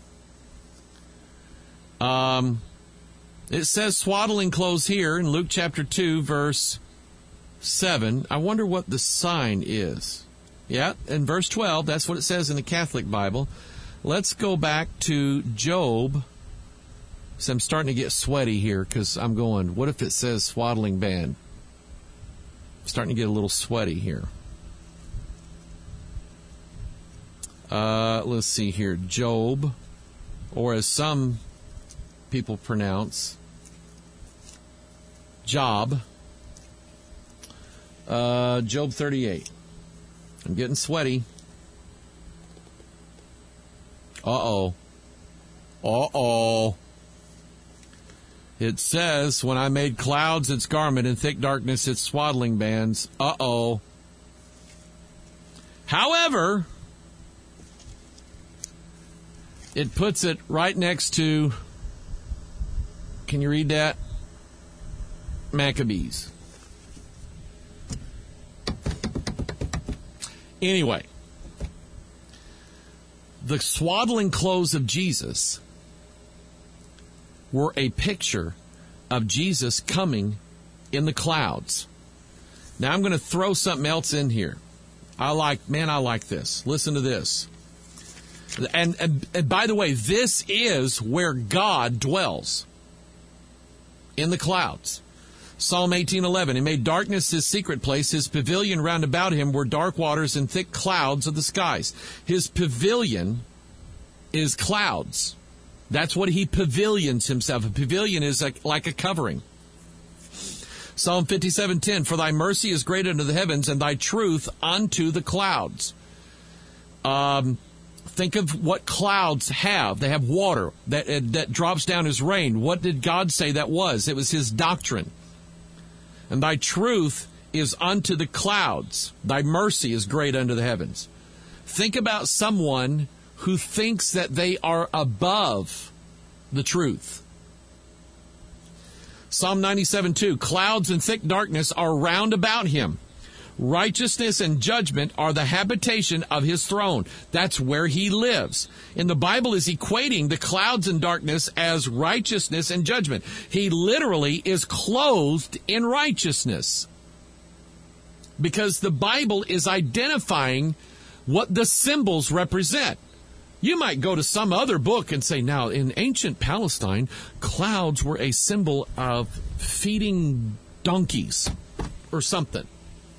Um, it says swaddling clothes here in Luke chapter two, verse seven. I wonder what the sign is. Yeah, in verse twelve, that's what it says in the Catholic Bible. Let's go back to Job. So I'm starting to get sweaty here because I'm going, what if it says swaddling band? I'm starting to get a little sweaty here. Uh, let's see here. Job, or as some people pronounce, Job. Uh, Job thirty-eight. I'm getting sweaty. Uh-oh. Uh-oh. It says, when I made clouds its garment and thick darkness its swaddling bands. Uh-oh. However, it puts it right next to, can you read that? Maccabees. Anyway, the swaddling clothes of Jesus were a picture of Jesus coming in the clouds. Now I'm going to throw something else in here. I like, man, I like this. Listen to this. And, and, and by the way, this is where God dwells, in the clouds. Psalm eighteen eleven, He made darkness His secret place. His pavilion round about Him were dark waters and thick clouds of the skies. His pavilion is clouds. That's what He pavilions Himself. A pavilion is like, like a covering. Psalm fifty-seven ten, for Thy mercy is great unto the heavens, and Thy truth unto the clouds. Um, think of what clouds have. They have water that, uh, that drops down as rain. What did God say that was? It was His doctrine. And Thy truth is unto the clouds. Thy mercy is great unto the heavens. Think about someone who thinks that they are above the truth. Psalm ninety-seven two, clouds and thick darkness are round about him. Righteousness and judgment are the habitation of his throne. That's where he lives. And the Bible is equating the clouds and darkness as righteousness and judgment. He literally is clothed in righteousness, because the Bible is identifying what the symbols represent. You might go to some other book and say, now, in ancient Palestine, clouds were a symbol of feeding donkeys or something.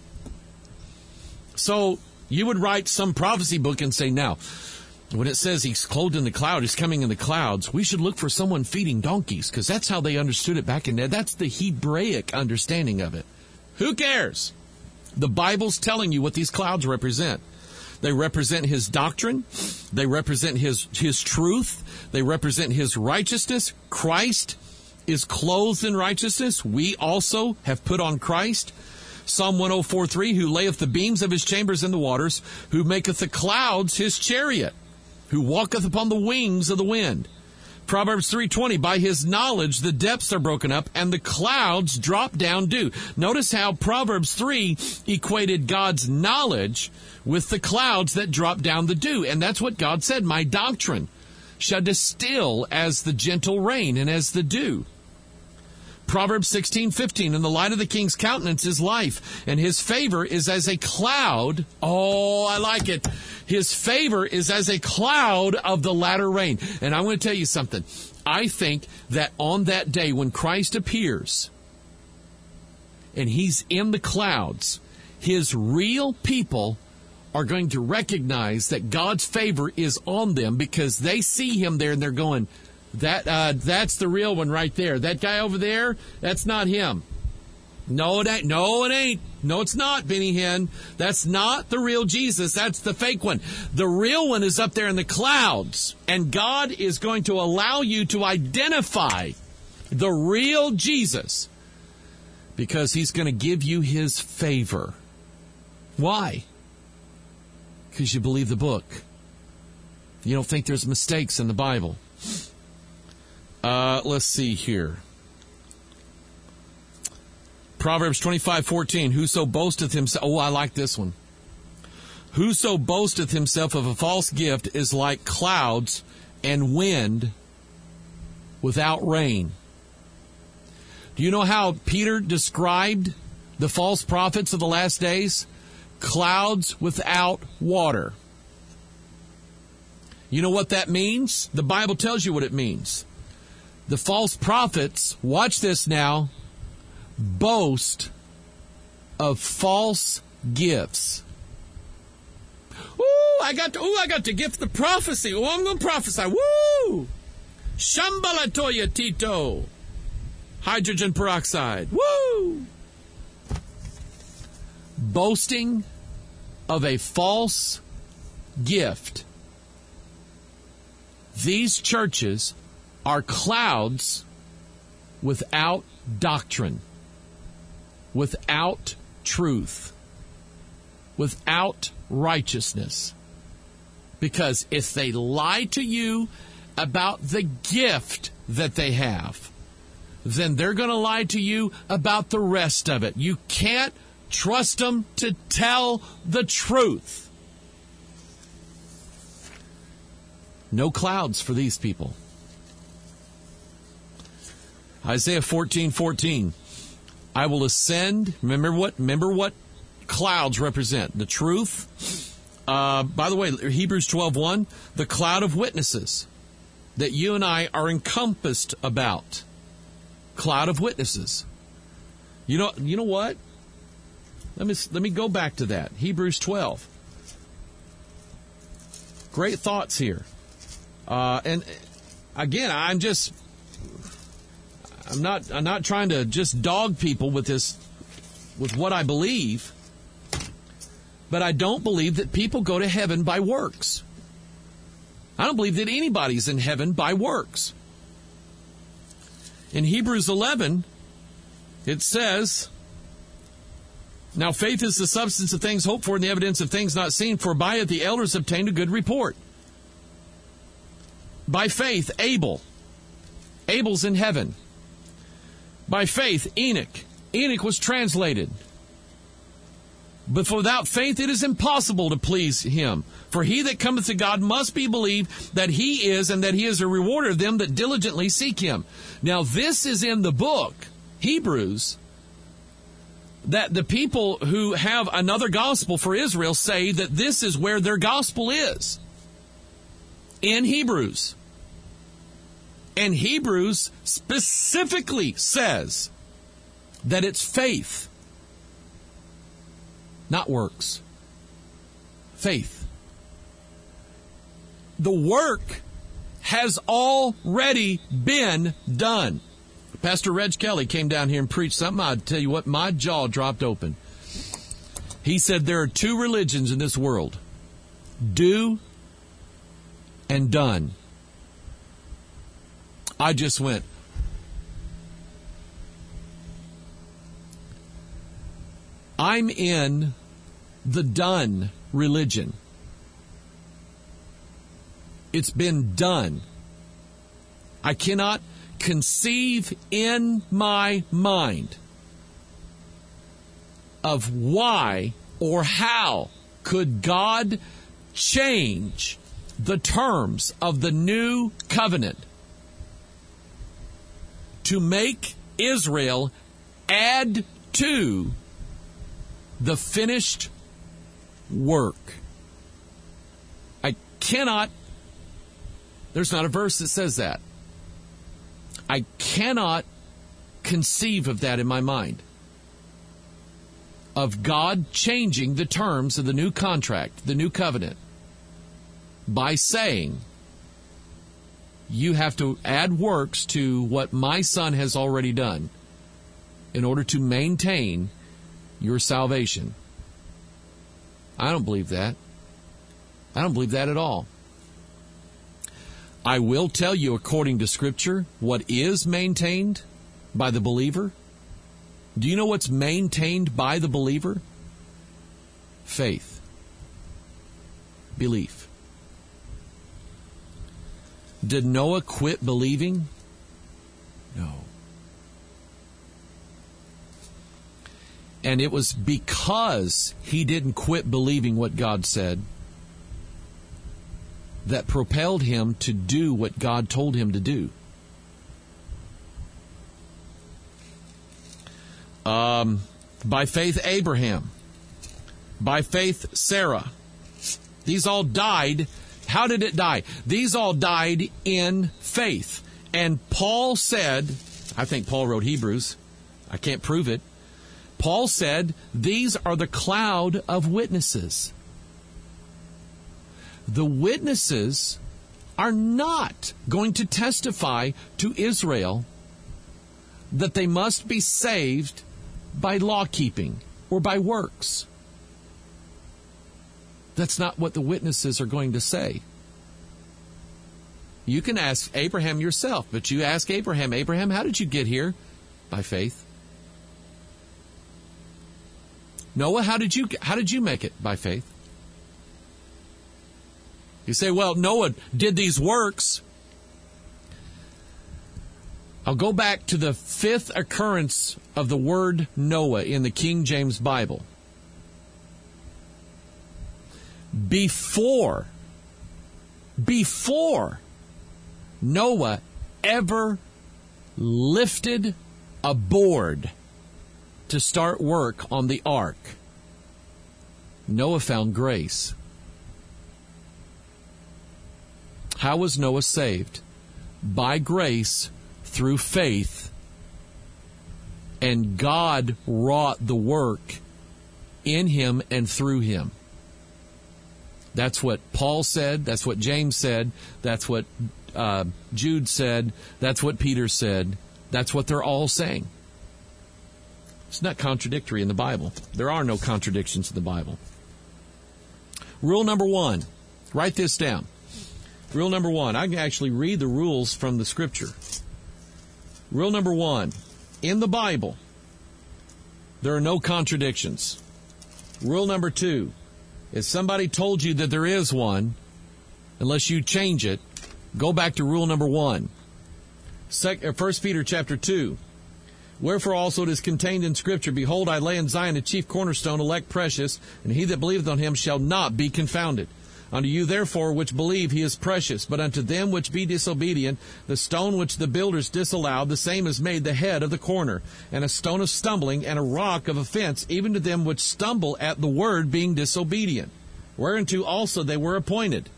So you would write some prophecy book and say, now, when it says he's clothed in the cloud, he's coming in the clouds, we should look for someone feeding donkeys, because that's how they understood it back in there. That's the Hebraic understanding of it. Who cares? The Bible's telling you what these clouds represent. They represent his doctrine. They represent his, his truth. They represent his righteousness. Christ is clothed in righteousness. We also have put on Christ. Psalm one oh four three, who layeth the beams of his chambers in the waters, who maketh the clouds his chariot, who walketh upon the wings of the wind. Proverbs three twenty, by his knowledge the depths are broken up, and the clouds drop down dew. Notice how Proverbs three equated God's knowledge with the clouds that drop down the dew. And that's what God said, my doctrine shall distill as the gentle rain and as the dew. Proverbs sixteen fifteen, and the light of the king's countenance is life, and his favor is as a cloud. Oh, I like it. His favor is as a cloud of the latter rain. And I'm going to tell you something. I think that on that day when Christ appears and he's in the clouds, his real people are going to recognize that God's favor is on them, because they see him there and they're going, That uh, that's the real one right there. That guy over there, that's not him. No, it ain't. No, it ain't. No, it's not, Benny Hinn. That's not the real Jesus. That's the fake one. The real one is up there in the clouds. And God is going to allow you to identify the real Jesus, because he's going to give you his favor. Why? Because you believe the book. You don't think there's mistakes in the Bible. Uh, let's see here. Proverbs twenty-five fourteen, whoso boasteth himself, oh, I like this one. Whoso boasteth himself of a false gift is like clouds and wind without rain. Do you know how Peter described the false prophets of the last days? Clouds without water. You know what that means? The Bible tells you what it means. The false prophets, watch this now, boast of false gifts. Ooh, I got to, ooh, I got to gift the prophecy. Oh, I'm going to prophesy. Woo! Shambalatoya Tito. Hydrogen peroxide. Woo! Boasting of a false gift. These churches are clouds without doctrine, without truth, without righteousness. Because if they lie to you about the gift that they have, then they're going to lie to you about the rest of it. You can't trust them to tell the truth. No clouds for these people. Isaiah fourteen fourteen. I will ascend. Remember what? Remember what clouds represent? The truth. Uh, by the way, Hebrews twelve one. The cloud of witnesses that you and I are encompassed about. Cloud of witnesses. You know. You know what? Let me let me go back to that. Hebrews twelve. Great thoughts here. Uh, and again, I'm just, I'm not, I'm not trying to just dog people with this, with what I believe, but I don't believe that people go to heaven by works. I don't believe that anybody's in heaven by works. In Hebrews eleven, it says, now faith is the substance of things hoped for and the evidence of things not seen, for by it the elders obtained a good report. By faith, Abel. Abel's in heaven. By faith, Enoch. Enoch was translated. But without faith it is impossible to please him. For he that cometh to God must be believed that he is, and that he is a rewarder of them that diligently seek him. Now this is in the book, Hebrews, that the people who have another gospel for Israel say that this is where their gospel is. In Hebrews. And Hebrews specifically says that it's faith, not works. Faith. The work has already been done. Pastor Reg Kelly came down here and preached something. I'll tell you what, my jaw dropped open. He said there are two religions in this world. Do and done. I just went, I'm in the done religion. It's been done. I cannot conceive in my mind of why or how could God change the terms of the new covenant to make Israel add to the finished work. I cannot, there's not a verse that says that. I cannot conceive of that in my mind. Of God changing the terms of the new contract, the new covenant, by saying, you have to add works to what my Son has already done in order to maintain your salvation. I don't believe that. I don't believe that at all. I will tell you, according to Scripture, what is maintained by the believer. Do you know what's maintained by the believer? Faith. Belief. Did Noah quit believing? No. And it was because he didn't quit believing what God said that propelled him to do what God told him to do. Um, by faith, Abraham. By faith, Sarah. These all died. How did it die? These all died in faith. And Paul said, I think Paul wrote Hebrews. I can't prove it. Paul said, these are the cloud of witnesses. The witnesses are not going to testify to Israel that they must be saved by law keeping or by works. That's not what the witnesses are going to say. You can ask Abraham yourself, but you ask Abraham, Abraham, how did you get here? By faith. Noah, how did you how did you make it? By faith. You say, well, Noah did these works. I'll go back to the fifth occurrence of the word Noah in the King James Bible. Before, before Noah ever lifted a board to start work on the ark, Noah found grace. How was Noah saved? By grace through faith. And God wrought the work in him and through him. That's what Paul said. That's what James said. That's what uh, Jude said. That's what Peter said. That's what they're all saying. It's not contradictory in the Bible. There are no contradictions in the Bible. Rule number one. Write this down. Rule number one. I can actually read the rules from the Scripture. Rule number one. In the Bible, there are no contradictions. Rule number two. If somebody told you that there is one, unless you change it, go back to rule number one. First Peter chapter two. Wherefore also it is contained in Scripture, Behold, I lay in Zion a chief cornerstone, elect precious, and he that believeth on him shall not be confounded. Unto you therefore which believe he is precious, but unto them which be disobedient, the stone which the builders disallowed, the same is made the head of the corner, and a stone of stumbling, and a rock of offense, even to them which stumble at the word, being disobedient. Whereunto also they were appointed.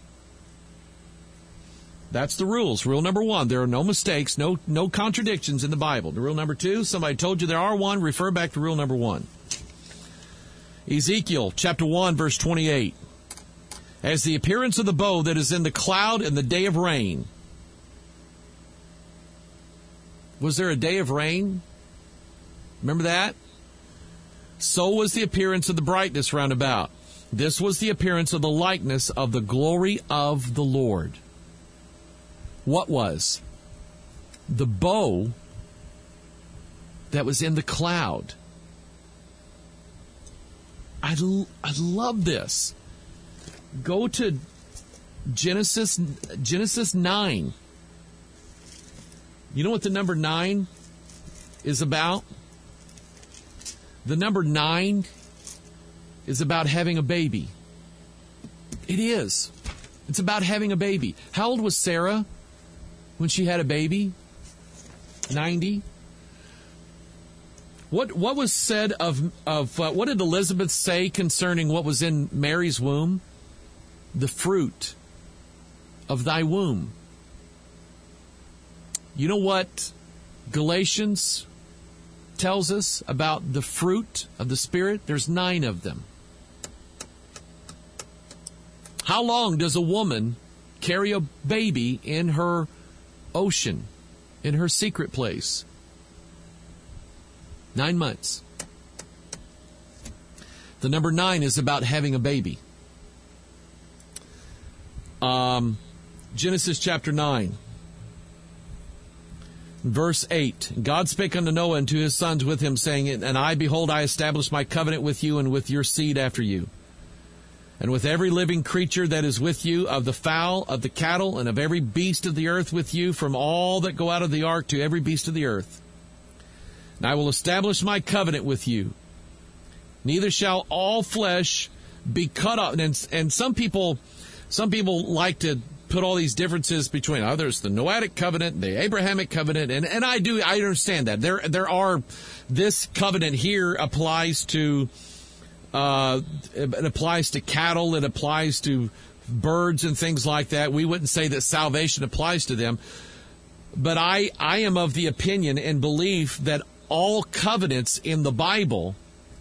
That's the rules. Rule number one, there are no mistakes, no no contradictions in the Bible. The rule number two, somebody told you there are one, refer back to rule number one. Ezekiel chapter one, verse twenty-eight. As the appearance of the bow that is in the cloud in the day of rain. Was there a day of rain? Remember that? So was the appearance of the brightness round about. This was the appearance of the likeness of the glory of the Lord. What was? The bow that was in the cloud. I, l- I love this. Go to Genesis Genesis nine. You know what the number nine is about? The number nine is about having a baby. It is. It's about having a baby. How old was Sarah when she had a baby? ninety. What what was said of of uh, what did Elizabeth say concerning what was in Mary's womb? The fruit of thy womb. You know what Galatians tells us about the fruit of the Spirit? There's nine of them. How long does a woman carry a baby in her ocean, in her secret place? Nine months. The number nine is about having a baby. Um, Genesis chapter nine, verse eight. God spake unto Noah and to his sons with him, saying, And I, behold, I establish my covenant with you and with your seed after you, and with every living creature that is with you, of the fowl, of the cattle, and of every beast of the earth with you, from all that go out of the ark to every beast of the earth. And I will establish my covenant with you. Neither shall all flesh be cut off. And, and some people... Some people like to put all these differences between others, the Noahic covenant, the Abrahamic covenant, and, and I do, I understand that. There, there are, this covenant here applies to, uh, it applies to cattle, it applies to birds and things like that. We wouldn't say that salvation applies to them. But I, I am of the opinion and belief that all covenants in the Bible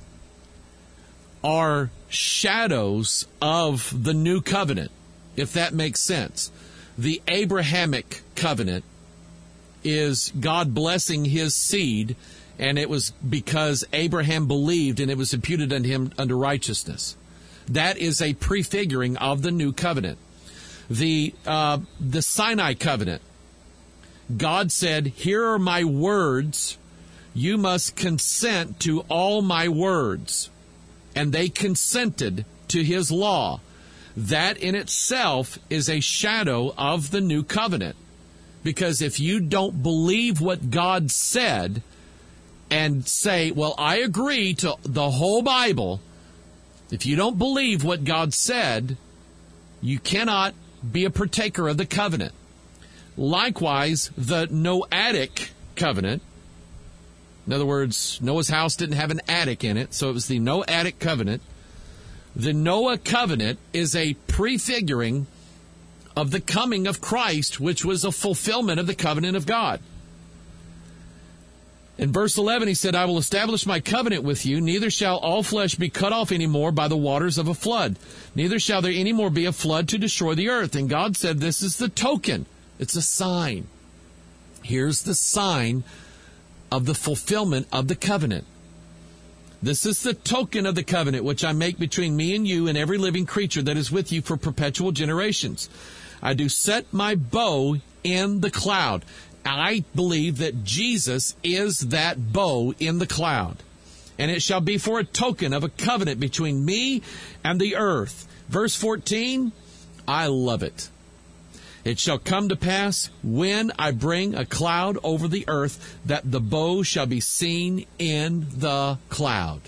are shadows of the new covenant, if that makes sense. The Abrahamic covenant is God blessing his seed, and it was because Abraham believed and it was imputed unto him unto righteousness. That is a prefiguring of the new covenant. The uh, the Sinai covenant, God said, Here are my words, you must consent to all my words. And they consented to his law. That in itself is a shadow of the new covenant. Because if you don't believe what God said and say, well, I agree to the whole Bible, if you don't believe what God said, you cannot be a partaker of the covenant. Likewise, the Noahic covenant, in other words, Noah's house didn't have an attic in it, so it was the Noahic covenant. The Noah covenant is a prefiguring of the coming of Christ, which was a fulfillment of the covenant of God. In verse eleven, he said, I will establish my covenant with you, neither shall all flesh be cut off any more by the waters of a flood, neither shall there any more be a flood to destroy the earth. And God said, this is the token. It's a sign. Here's the sign of the fulfillment of the covenant. This is the token of the covenant which I make between me and you and every living creature that is with you for perpetual generations. I do set my bow in the cloud. I believe that Jesus is that bow in the cloud. And it shall be for a token of a covenant between me and the earth. Verse fourteen, I love it. It shall come to pass when I bring a cloud over the earth that the bow shall be seen in the cloud.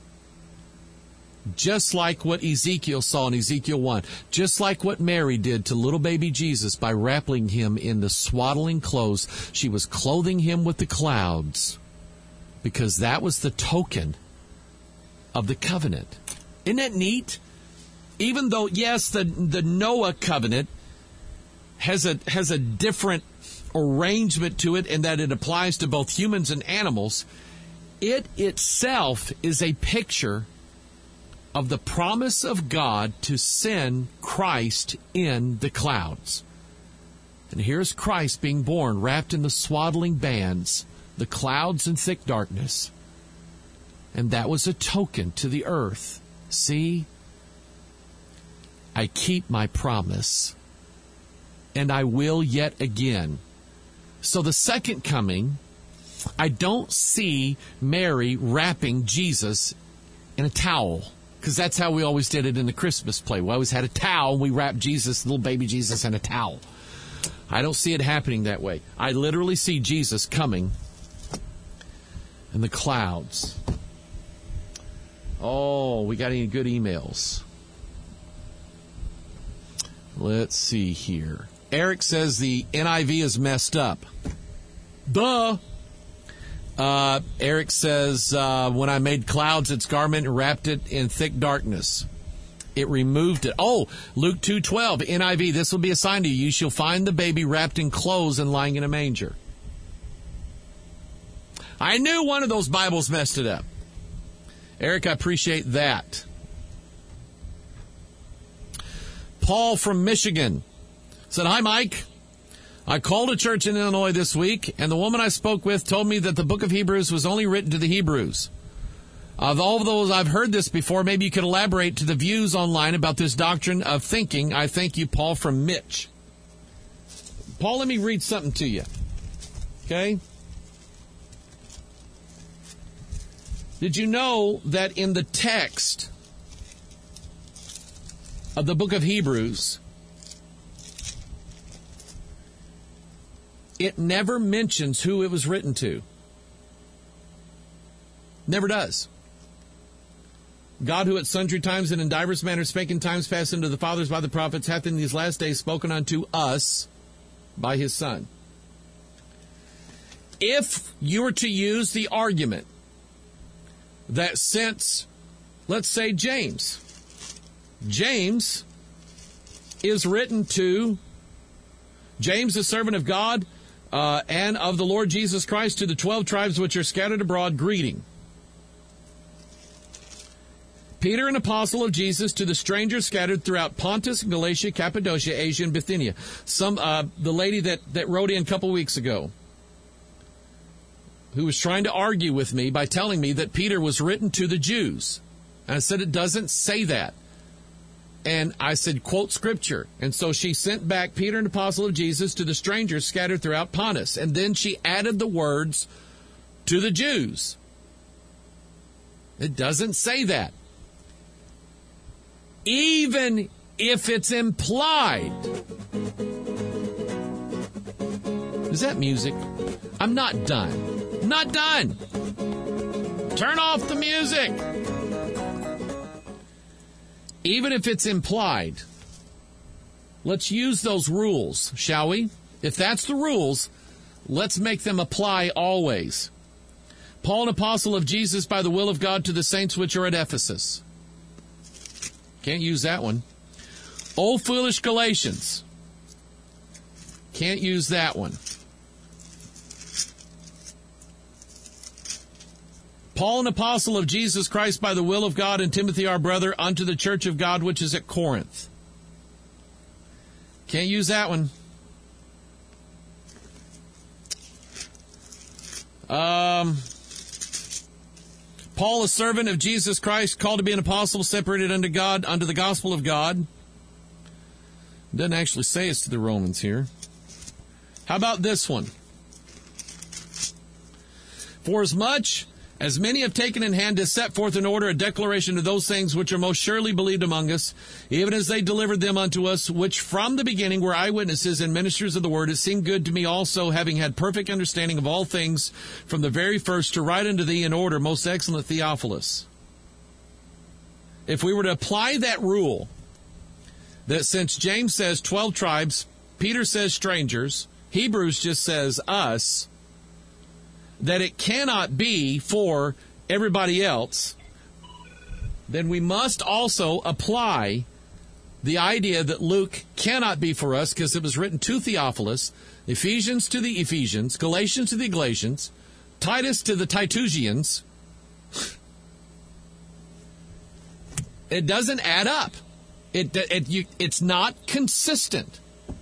Just like what Ezekiel saw in Ezekiel one. Just like what Mary did to little baby Jesus by wrapping him in the swaddling clothes. She was clothing him with the clouds because that was the token of the covenant. Isn't that neat? Even though, yes, the, the Noah covenant has a has a different arrangement to it in that it applies to both humans and animals, it itself is a picture of the promise of God to send Christ in the clouds. And here's Christ being born, wrapped in the swaddling bands, the clouds and thick darkness. And that was a token to the earth. See, I keep my promise, and I will yet again. So the second coming, I don't see Mary wrapping Jesus in a towel, because that's how we always did it in the Christmas play. We always had a towel, and we wrapped Jesus, little baby Jesus, in a towel. I don't see it happening that way. I literally see Jesus coming in the clouds. Oh, we got any good emails? Let's see here. Eric says the N I V is messed up. Duh. Uh, Eric says, uh, when I made clouds its garment and wrapped it in thick darkness, it removed it. Oh, Luke two twelve, N I V, this will be a sign to you. You shall find the baby wrapped in clothes and lying in a manger. I knew one of those Bibles messed it up. Eric, I appreciate that. Paul from Michigan said, hi, Mike. I called a church in Illinois this week, and the woman I spoke with told me that the book of Hebrews was only written to the Hebrews. Of all of those, I've heard this before. Maybe you could elaborate to the views online about this doctrine of thinking. I thank you, Paul from Mitch. Paul, let me read something to you. Okay? Did you know that in the text of the book of Hebrews, it never mentions who it was written to? Never does. God, who at sundry times and in divers manners spake in times past unto the fathers by the prophets, hath in these last days spoken unto us by his Son. If you were to use the argument that since, let's say, James, James is written to James, the servant of God, uh, and of the Lord Jesus Christ, to the twelve tribes which are scattered abroad, greeting. Peter, an apostle of Jesus, to the strangers scattered throughout Pontus, Galatia, Cappadocia, Asia, and Bithynia. Some, uh, the lady that, that wrote in a couple weeks ago, who was trying to argue with me by telling me that Peter was written to the Jews. And I said, it doesn't say that. And I said, quote Scripture. And so she sent back Peter, an apostle of Jesus, to the strangers scattered throughout Pontus. And then she added the words, to the Jews. It doesn't say that. Even if it's implied. Is that music? I'm not done. Not done. Turn off the music. Even if it's implied, let's use those rules, shall we? If that's the rules, let's make them apply always. Paul, an apostle of Jesus by the will of God, to the saints which are at Ephesus. Can't use that one. O foolish Galatians. Can't use that one. Paul, an apostle of Jesus Christ by the will of God, and Timothy our brother, unto the church of God which is at Corinth. Can't use that one. Um, Paul, a servant of Jesus Christ, called to be an apostle, separated unto God, unto the gospel of God. Doesn't actually say it's to the Romans here. How about this one? For as much As many have taken in hand to set forth in order a declaration of those things which are most surely believed among us, even as they delivered them unto us, which from the beginning were eyewitnesses and ministers of the word, it seemed good to me also, having had perfect understanding of all things from the very first, to write unto thee in order, most excellent Theophilus. If we were to apply that rule, that since James says twelve tribes, Peter says strangers, Hebrews just says us, that it cannot be for everybody else, then we must also apply the idea that Luke cannot be for us because it was written to Theophilus, Ephesians to the Ephesians, Galatians to the Galatians, Titus to the Titusians. It doesn't add up. It, it you, it's not consistent.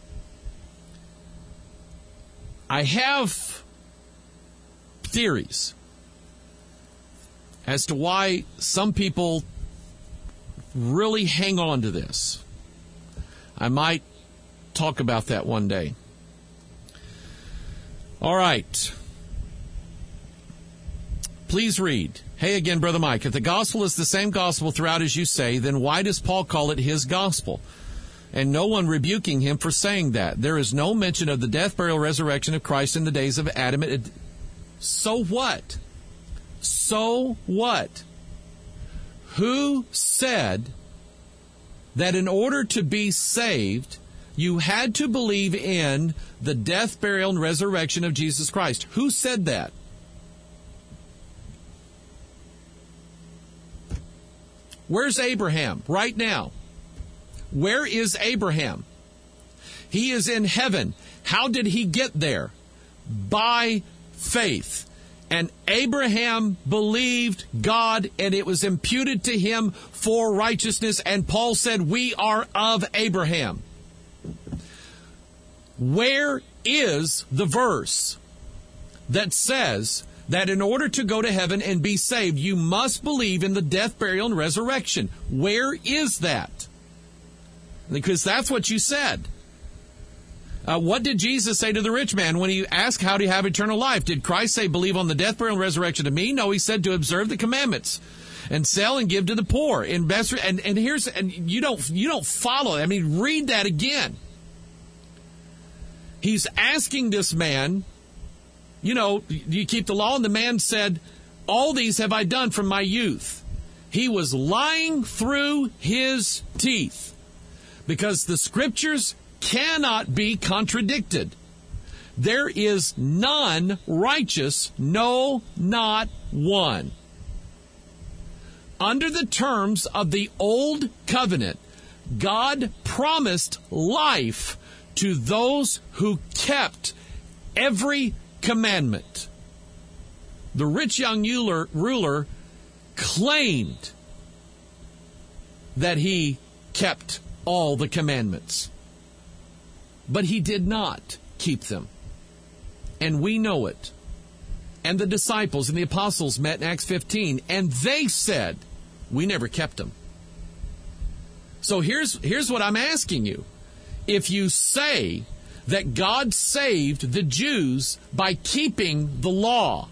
I have theories as to why some people really hang on to this. I might talk about that one day. All right. Please read. Hey again, Brother Mike. If the gospel is the same gospel throughout as you say, then why does Paul call it his gospel? And no one rebuking him for saying that. There is no mention of the death, burial, resurrection of Christ in the days of Adam. So what? So what? Who said that in order to be saved, you had to believe in the death, burial, and resurrection of Jesus Christ? Who said that? Where's Abraham right now? Where is Abraham? He is in heaven. How did he get there? By faith. And Abraham believed God, and it was imputed to him for righteousness. And Paul said, we are of Abraham. Where is the verse that says that in order to go to heaven and be saved, you must believe in the death, burial, and resurrection? Where is that? Because that's what you said. Uh, what did Jesus say to the rich man when he asked, how do you have eternal life? Did Christ say, believe on the death, burial, and resurrection of me? No, he said to observe the commandments and sell and give to the poor. Invest, and, and here's, and you don't, you don't follow. I mean, read that again. He's asking this man, you know, do you keep the law? And the man said, all these have I done from my youth. He was lying through his teeth because the scriptures cannot be contradicted. There is none righteous, no, not one. Under the terms of the old covenant, God promised life to those who kept every commandment. The rich young ruler, ruler claimed that he kept all the commandments. But he did not keep them. And we know it. And the disciples and the apostles met in Acts fifteen, and they said, we never kept them. So here's, here's what I'm asking you. If you say that God saved the Jews by keeping the law,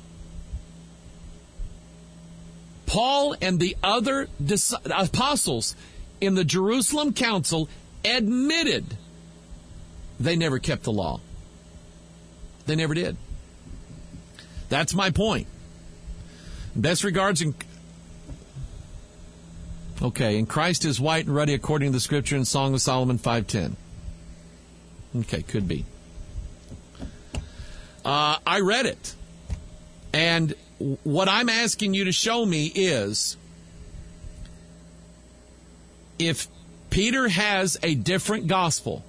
Paul and the other apostles in the Jerusalem Council admitted they never kept the law. They never did. That's my point. Best regards. In, okay, and Christ is white and ruddy according to the scripture in Song of Solomon five ten. Okay, could be. Uh, I read it. And what I'm asking you to show me is if Peter has a different gospel,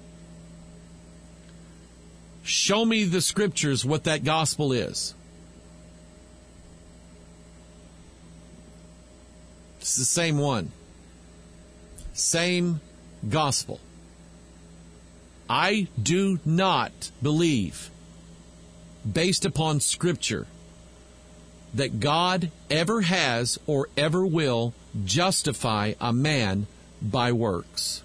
show me the scriptures what that gospel is. It's the same one. Same gospel. I do not believe, based upon Scripture, that God ever has or ever will justify a man by works.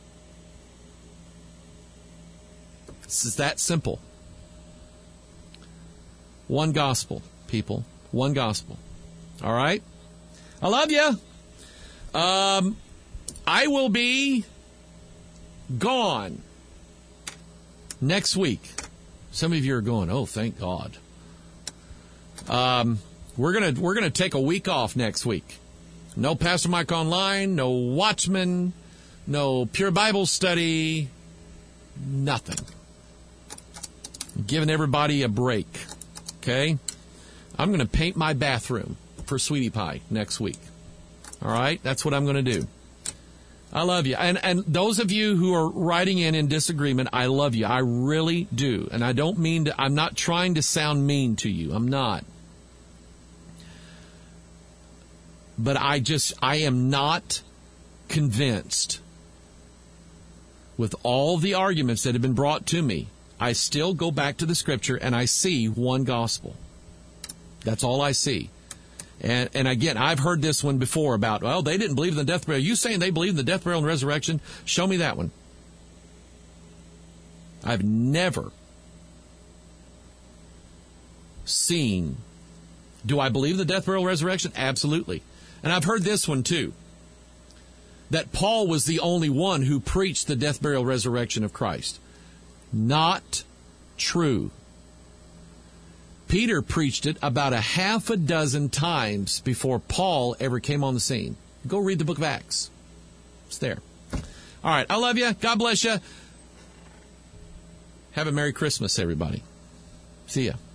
It's that simple. One gospel, people. One gospel. All right? I love you. Um, I will be gone next week. Some of you are going, oh, thank God. Um, we're gonna we're gonna take a week off next week. No Pastor Mike Online, no Watchman, no Pure Bible Study, nothing. Giving everybody a break. Okay? I'm going to paint my bathroom for Sweetie Pie next week. All right? That's what I'm going to do. I love you. And and those of you who are writing in in disagreement, I love you. I really do. And I don't mean to, I'm not trying to sound mean to you. I'm not. But I just, I am not convinced with all the arguments that have been brought to me. I still go back to the Scripture and I see one gospel. That's all I see. And and again, I've heard this one before about, well, they didn't believe in the death, burial. You saying they believe in the death, burial, and resurrection? Show me that one. I've never seen. Do I believe the death, burial, resurrection? Absolutely. And I've heard this one too, that Paul was the only one who preached the death, burial, resurrection of Christ. Not true. Peter preached it about a half a dozen times before Paul ever came on the scene. Go read the book of Acts. It's there. All right. I love you. God bless you. Have a Merry Christmas, everybody. See ya.